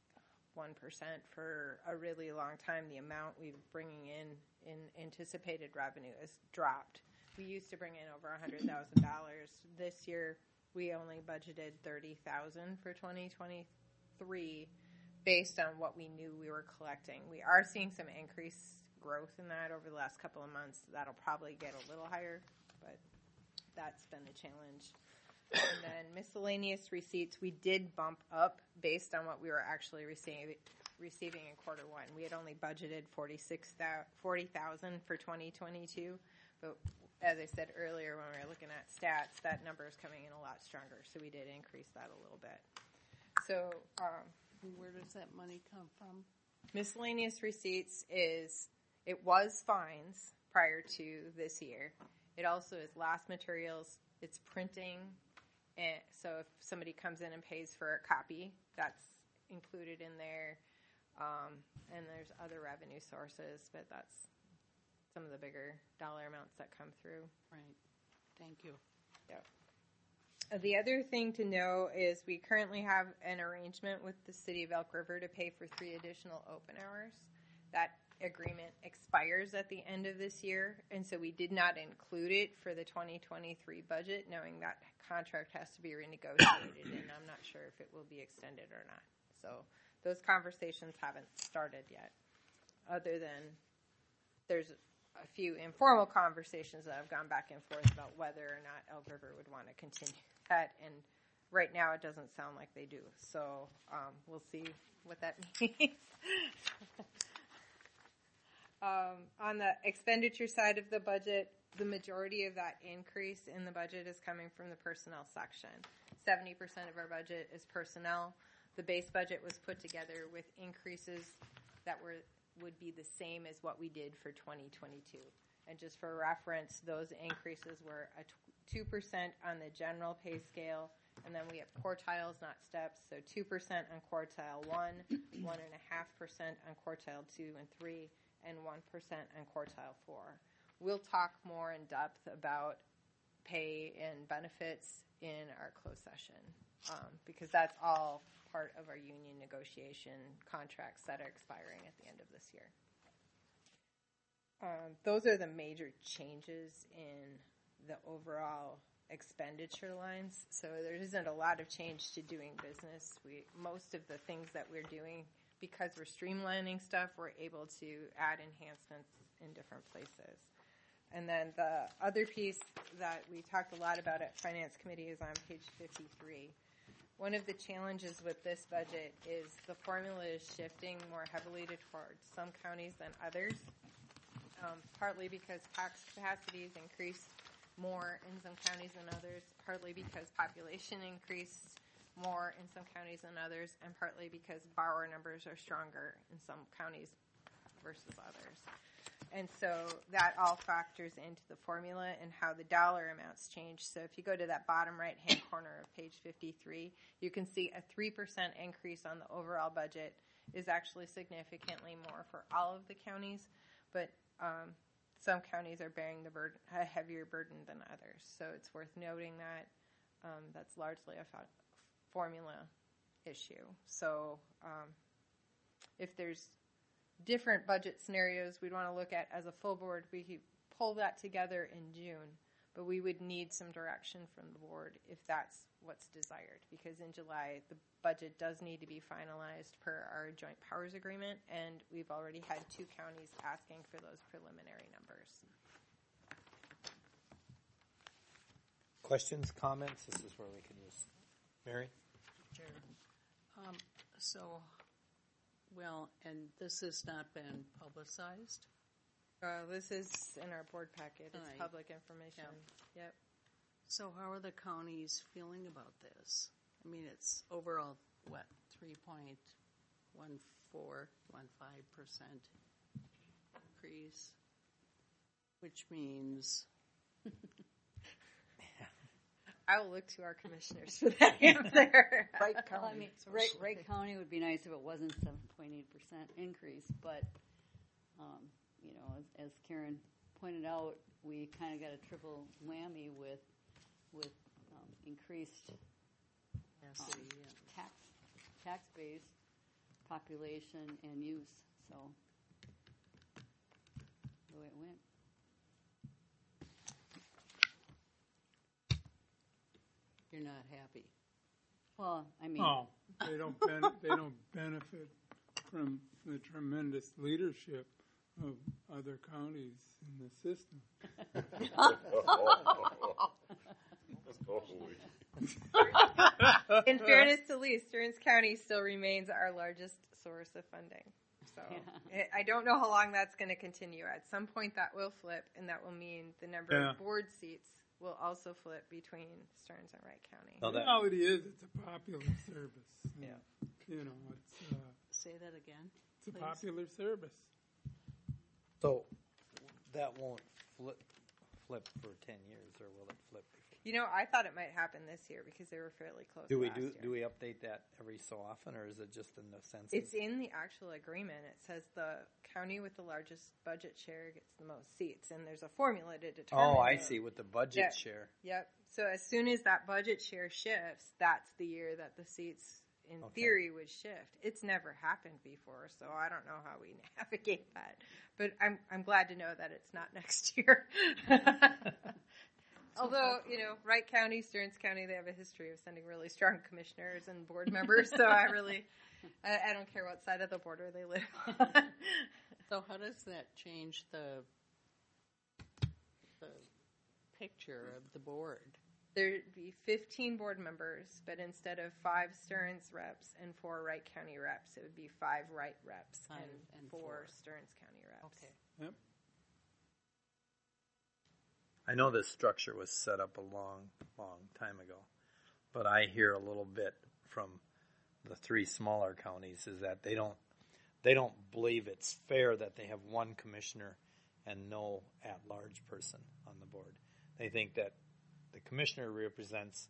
-1% for a really long time. The amount we're bringing in anticipated revenue has dropped. We used to bring in over $100,000. This year, we only budgeted $30,000 for 2023 based on what we knew we were collecting. We are seeing some increased growth in that over the last couple of months. That'll probably get a little higher, but that's been the challenge. And then miscellaneous receipts, we did bump up based on what we were actually receiving in quarter one. We had only budgeted $40,000 for 2022, but as I said earlier when we were looking at stats, that number is coming in a lot stronger, so we did increase that a little bit. So where does that money come from? Miscellaneous receipts it was fines prior to this year. It also is last materials, it's printing. And so if somebody comes in and pays for a copy, that's included in there. And there's other revenue sources, but that's some of the bigger dollar amounts that come through. Right. Thank you. Yep. The other thing to know is we currently have an arrangement with the City of Elk River to pay for 3 additional open hours. That agreement expires at the end of this year, and so we did not include it for the 2023 budget, knowing that contract has to be renegotiated, and I'm not sure if it will be extended or not. So those conversations haven't started yet, other than there's a few informal conversations that have gone back and forth about whether or not Elk River would want to continue that, and right now it doesn't sound like they do. So we'll see what that means. On the expenditure side of the budget, the majority of that increase in the budget is coming from the personnel section. 70% of our budget is personnel. The base budget was put together with increases that would be the same as what we did for 2022. And just for reference, those increases were a 2% on the general pay scale, and then we have quartiles, not steps, so 2% on quartile 1, 1.5% on quartile 2 and 3, and 1% on quartile 4. We'll talk more in depth about pay and benefits in our closed session, because that's all part of our union negotiation contracts that are expiring at the end of this year. Those are the major changes in the overall expenditure lines. So there isn't a lot of change to doing business. Most of the things that we're doing, because we're streamlining stuff, we're able to add enhancements in different places. And then the other piece that we talked a lot about at Finance Committee is on page 53. One of the challenges with this budget is the formula is shifting more heavily towards some counties than others, partly because tax capacities increased more in some counties than others, partly because population increased more in some counties than others, and partly because borrower numbers are stronger in some counties versus others. And so that all factors into the formula and how the dollar amounts change. So if you go to that bottom right-hand corner of page 53, you can see a 3% increase on the overall budget is actually significantly more for all of the counties, but some counties are bearing the burden, a heavier burden than others. So it's worth noting that that's largely a formula issue. So if there's different budget scenarios we'd want to look at as a full board, we could pull that together in June, but we would need some direction from the board if that's what's desired, because in July the budget does need to be finalized per our joint powers agreement, and we've already had 2 counties asking for those preliminary numbers. Questions, comments? This is where we can use Mary. Sure. Well, and this has not been publicized? This is in our board packet. It's Right. public information. Yep. So how are the counties feeling about this? I mean, it's overall, 3.15% increase, which means... I will look to our commissioners for that answer. Wright Well, I County. mean, Wright County would be nice if it wasn't 7.8% increase, but, you know, as Karen pointed out, we kind of got a triple whammy with increased tax base, population and use. So the way it went. You're not happy. Well, I mean, Oh, they don't benefit from the tremendous leadership of other counties in the system. In fairness to Lee, Stearns County still remains our largest source of funding. So I don't know how long that's going to continue. At some point, that will flip, and that will mean the number of board seats will also flip between Stearns and Wright County. The reality is, it's a popular service. Yeah. You know, it's Say that again. it's a please. popular service. So that won't flip for 10 years, or will it flip before? You know, I thought it might happen this year because they were fairly close. Do we last year. do we update that every so often, or is it just in the census? It's in the actual agreement. It says the county with the largest budget share gets the most seats, and there's a formula to determine. Oh, I see, with the budget share. Yep. So as soon as that budget share shifts, that's the year that the seats, in theory, would shift. It's never happened before, so I don't know how we navigate that. But I'm glad to know that it's not next year. Although, you know, Wright County, Stearns County, they have a history of sending really strong commissioners and board members, so I don't care what side of the border they live on. So how does that change the picture of the board? There'd be 15 board members, but instead of 5 Stearns reps and 4 Wright County reps, it would be 5 Wright reps and 4 Stearns County reps. Okay. Yep. I know this structure was set up a long, long time ago, but I hear a little bit from the 3 smaller counties is that they don't believe it's fair that they have one commissioner and no at-large person on the board. They think that the commissioner represents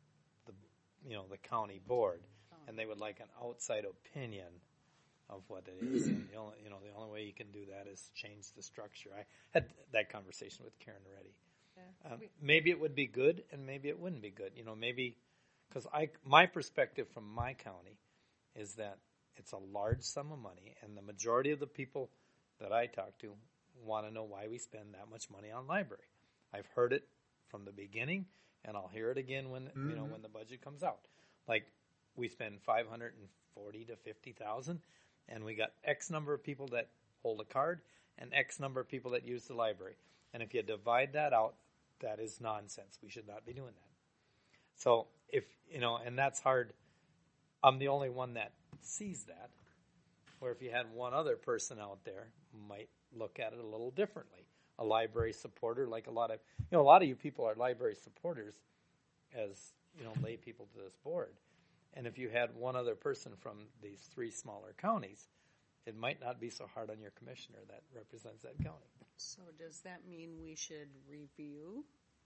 the county board, and they would like an outside opinion of what it is. And the only way you can do that is change the structure. I had that conversation with Karen already. Yeah. Maybe it would be good, and maybe it wouldn't be good. Maybe because my perspective from my county is that it's a large sum of money, and the majority of the people that I talk to want to know why we spend that much money on library. I've heard it from the beginning, and I'll hear it again when when the budget comes out. Like, we spend $540,000 to $50,000, and we got X number of people that hold a card and X number of people that use the library. And if you divide that out, that is nonsense. We should not be doing that. So and that's hard. I'm the only one that sees that. Where if you had one other person out there, might look at it a little differently. A library supporter, like a lot of you people are library supporters as, lay people to this board. And if you had one other person from these 3 smaller counties, it might not be so hard on your commissioner that represents that county. So does that mean we should review?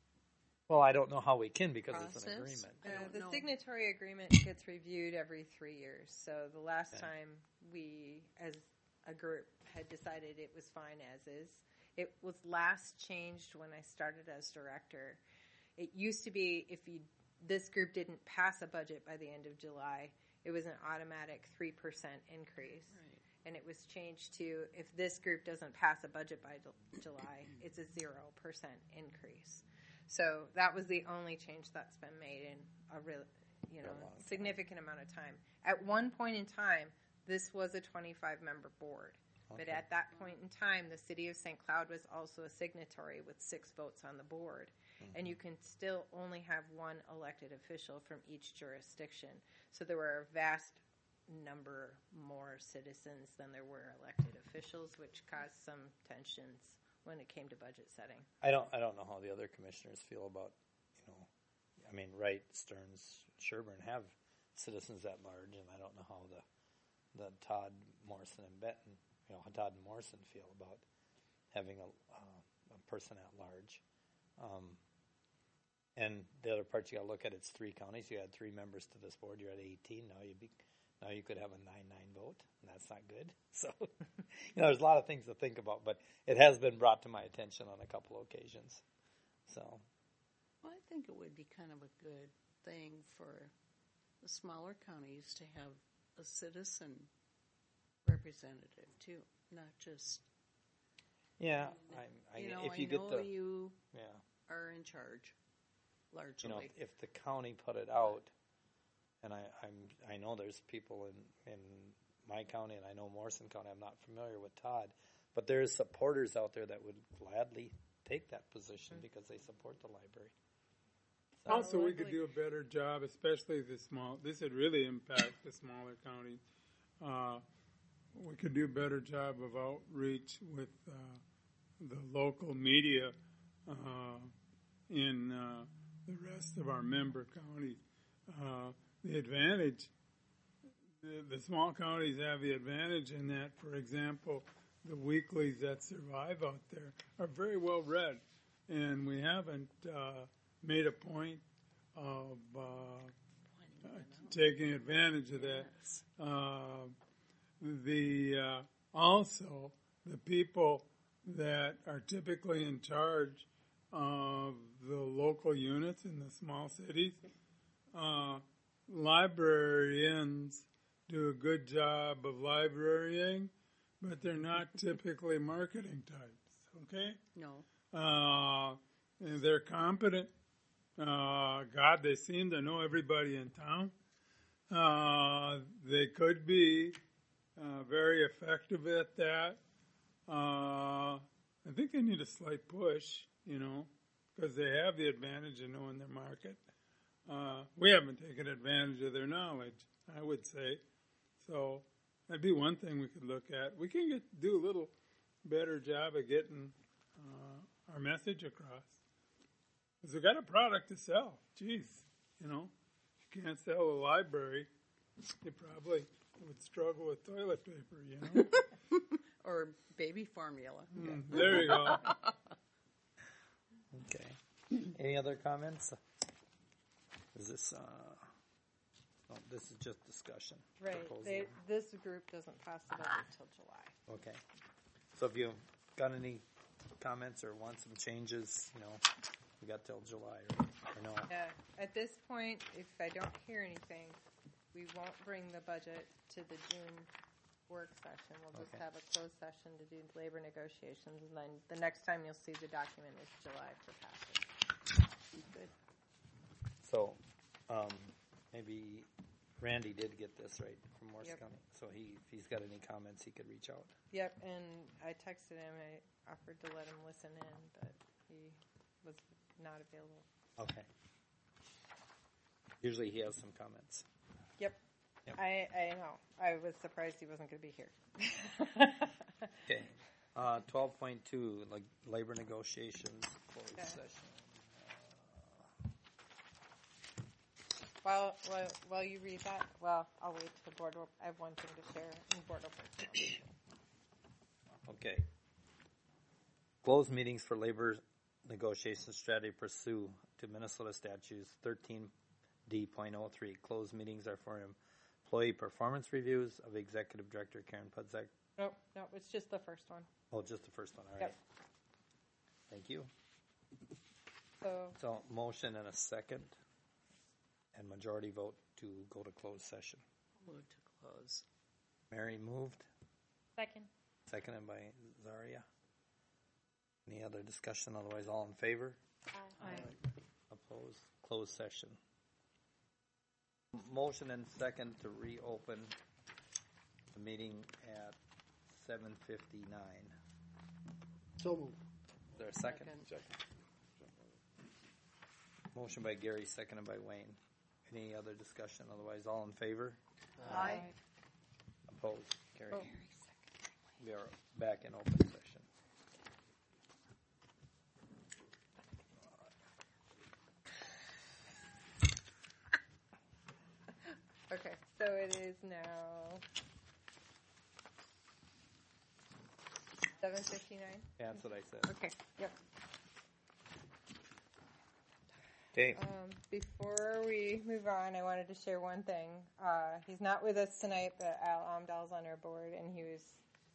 Well, I don't know how we can because it's an Process? agreement. The signatory agreement gets reviewed every 3 years. So the last time we, as a group, had decided it was fine as is. It was last changed when I started as director. It used to be if this group didn't pass a budget by the end of July, it was an automatic 3% increase. Right. And it was changed to if this group doesn't pass a budget by July, it's a 0% increase. So that was the only change that's been made in a real, significant amount of time. At one point in time, this was a 25-member board. But at that point in time, the city of St. Cloud was also a signatory with 6 votes on the board. Mm-hmm. And you can still only have one elected official from each jurisdiction. So there were a vast number more citizens than there were elected officials, which caused some tensions when it came to budget setting. I don't know how the other commissioners feel about, Wright, Stearns, Sherburne have citizens at large, and I don't know how the Todd, Morrison, and Benton, Todd and Morrison feel about having a person at large. And the other part you got to look at, it's 3 counties. You had 3 members to this board. You're at 18. Now you could have a 9-9 vote, and that's not good. So, there's a lot of things to think about, but it has been brought to my attention on a couple of occasions. So, Well, I think it would be kind of a good thing for the smaller counties to have a citizen representative too, not just. Yeah, if you get the you are in charge, largely. If the county put it out, and I know there's people in my county, and I know Morrison County. I'm not familiar with Todd, but there's supporters out there that would gladly take that position because they support the library. So, also, we could do a better job, especially the small. This would really impact the smaller counties. We could do a better job of outreach with the local media in the rest of our member counties. The advantage, the small counties have the advantage in that, for example, the weeklies that survive out there are very well read, and we haven't made a point of taking advantage of that. Also, the people that are typically in charge of the local units in the small cities, librarians do a good job of librarying, but they're not typically marketing types, okay? No. And they're competent. God, they seem to know everybody in town. They could be very effective at that. I think they need a slight push, because they have the advantage of knowing their market. We haven't taken advantage of their knowledge, I would say. So that'd be one thing we could look at. We can do a little better job of getting our message across. Because we've got a product to sell. Jeez, if you can't sell a library, you probably would struggle with toilet paper, Or baby formula. There you go. Okay. Any other comments? Is this? No, this is just discussion. Right. This group doesn't pass it over until July. Okay. So if you've got any comments or want some changes, we got till July, right? Or no? Yeah. At this point, if I don't hear anything, we won't bring the budget to the June work session. We'll just have a closed session to do labor negotiations, and then the next time you'll see the document is July for passage. Good. So, maybe Randy did get this right from Morris County. So if he's got any comments, he could reach out. Yep, and I texted him. I offered to let him listen in, but he was not available. Okay. Usually he has some comments. Yep. I know. I was surprised he wasn't going to be here. Okay. 12.2, like labor negotiations, closed session. While you read that, I'll wait till board. I have one thing to share in board open. Okay. Closed meetings for labor negotiation strategy pursue to Minnesota statutes 13D.03. Closed meetings are for employee performance reviews of Executive Director Karen Pudzak. No, it's just the first one. Oh, just the first one. All right. Yep. Thank you. So motion and a second, and majority vote to go to closed session. Move to close. Mary moved. Second. Seconded by Zaria. Any other discussion? Otherwise, all in favor? Aye. Opposed? Closed session. Motion and second to reopen the meeting at 7:59. So moved. Is there a second? Motion by Gary, seconded by Wayne. Any other discussion? Otherwise, all in favor? Aye. Opposed? Carried. We are back in open session. okay, so it is now 7:59. Yeah, that's what I said. Okay. Yep. Okay. Before we move on, I wanted to share one thing. He's not with us tonight, but Al Amdahl's on our board, and he was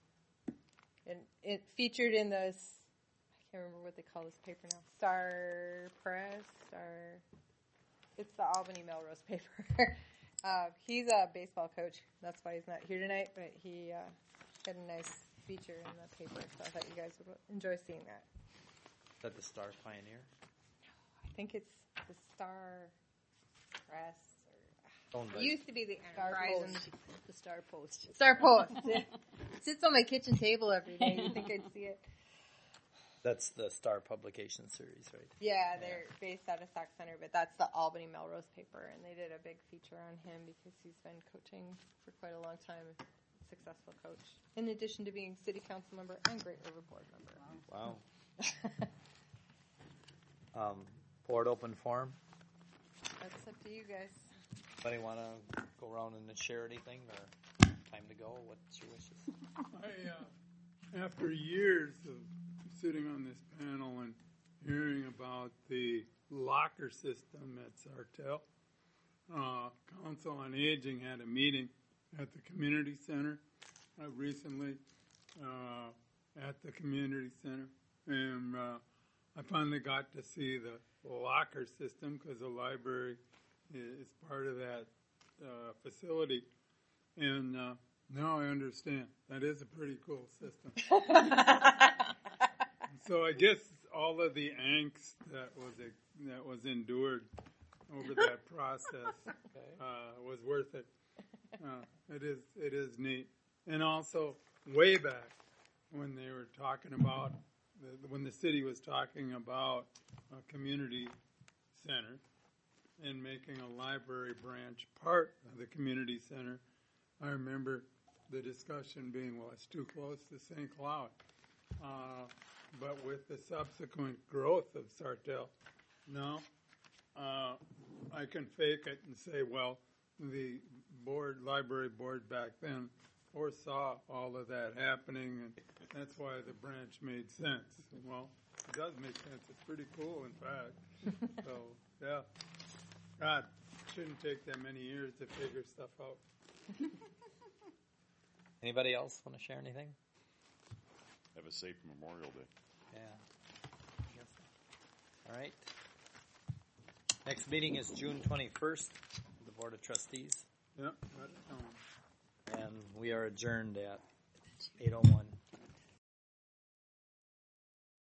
featured in this. I can't remember what they call this paper now. Star Press, it's the Albany Melrose paper, He's a baseball coach. That's why he's not here tonight, but he had a nice feature in the paper, so I thought you guys would enjoy seeing that. Is that the Star Pioneer? I think it's the Star Press. Owned by- It used to be the Star Enterprise. Post. The Star Post. Star Post. It sits on my kitchen table every day. You think I'd see it? That's the Star Publication Series, right? Yeah, they're based out of Sac Center, but that's the Albany Melrose paper, and they did a big feature on him because he's been coaching for quite a long time. Successful coach, in addition to being city council member and Great River Board member. Wow. Board open forum. That's up to you guys. Anybody want to go around and share anything, or time to go? What's your wishes? After years of sitting on this panel and hearing about the locker system at Sartell, Council on Aging had a meeting at the community center recently, at the community center, and I finally got to see the locker system because the library is part of that facility, and now I understand that is a pretty cool system. So I guess all of the angst that was endured over that process was worth it. It is neat. And also, way back when they were talking about, when the city was talking about a community center and making a library branch part of the community center, I remember the discussion being, well, it's too close to St. Cloud. But with the subsequent growth of Sartell, now I can fake it and say, well, the library board back then foresaw all of that happening, and that's why the branch made sense. Well, it does make sense. It's pretty cool, in fact. So, yeah. God, it shouldn't take that many years to figure stuff out. Anybody else want to share anything? Have a safe Memorial Day. Yeah. All right. Next meeting is June 21st, the Board of Trustees. Yep. And we are adjourned at 8:01.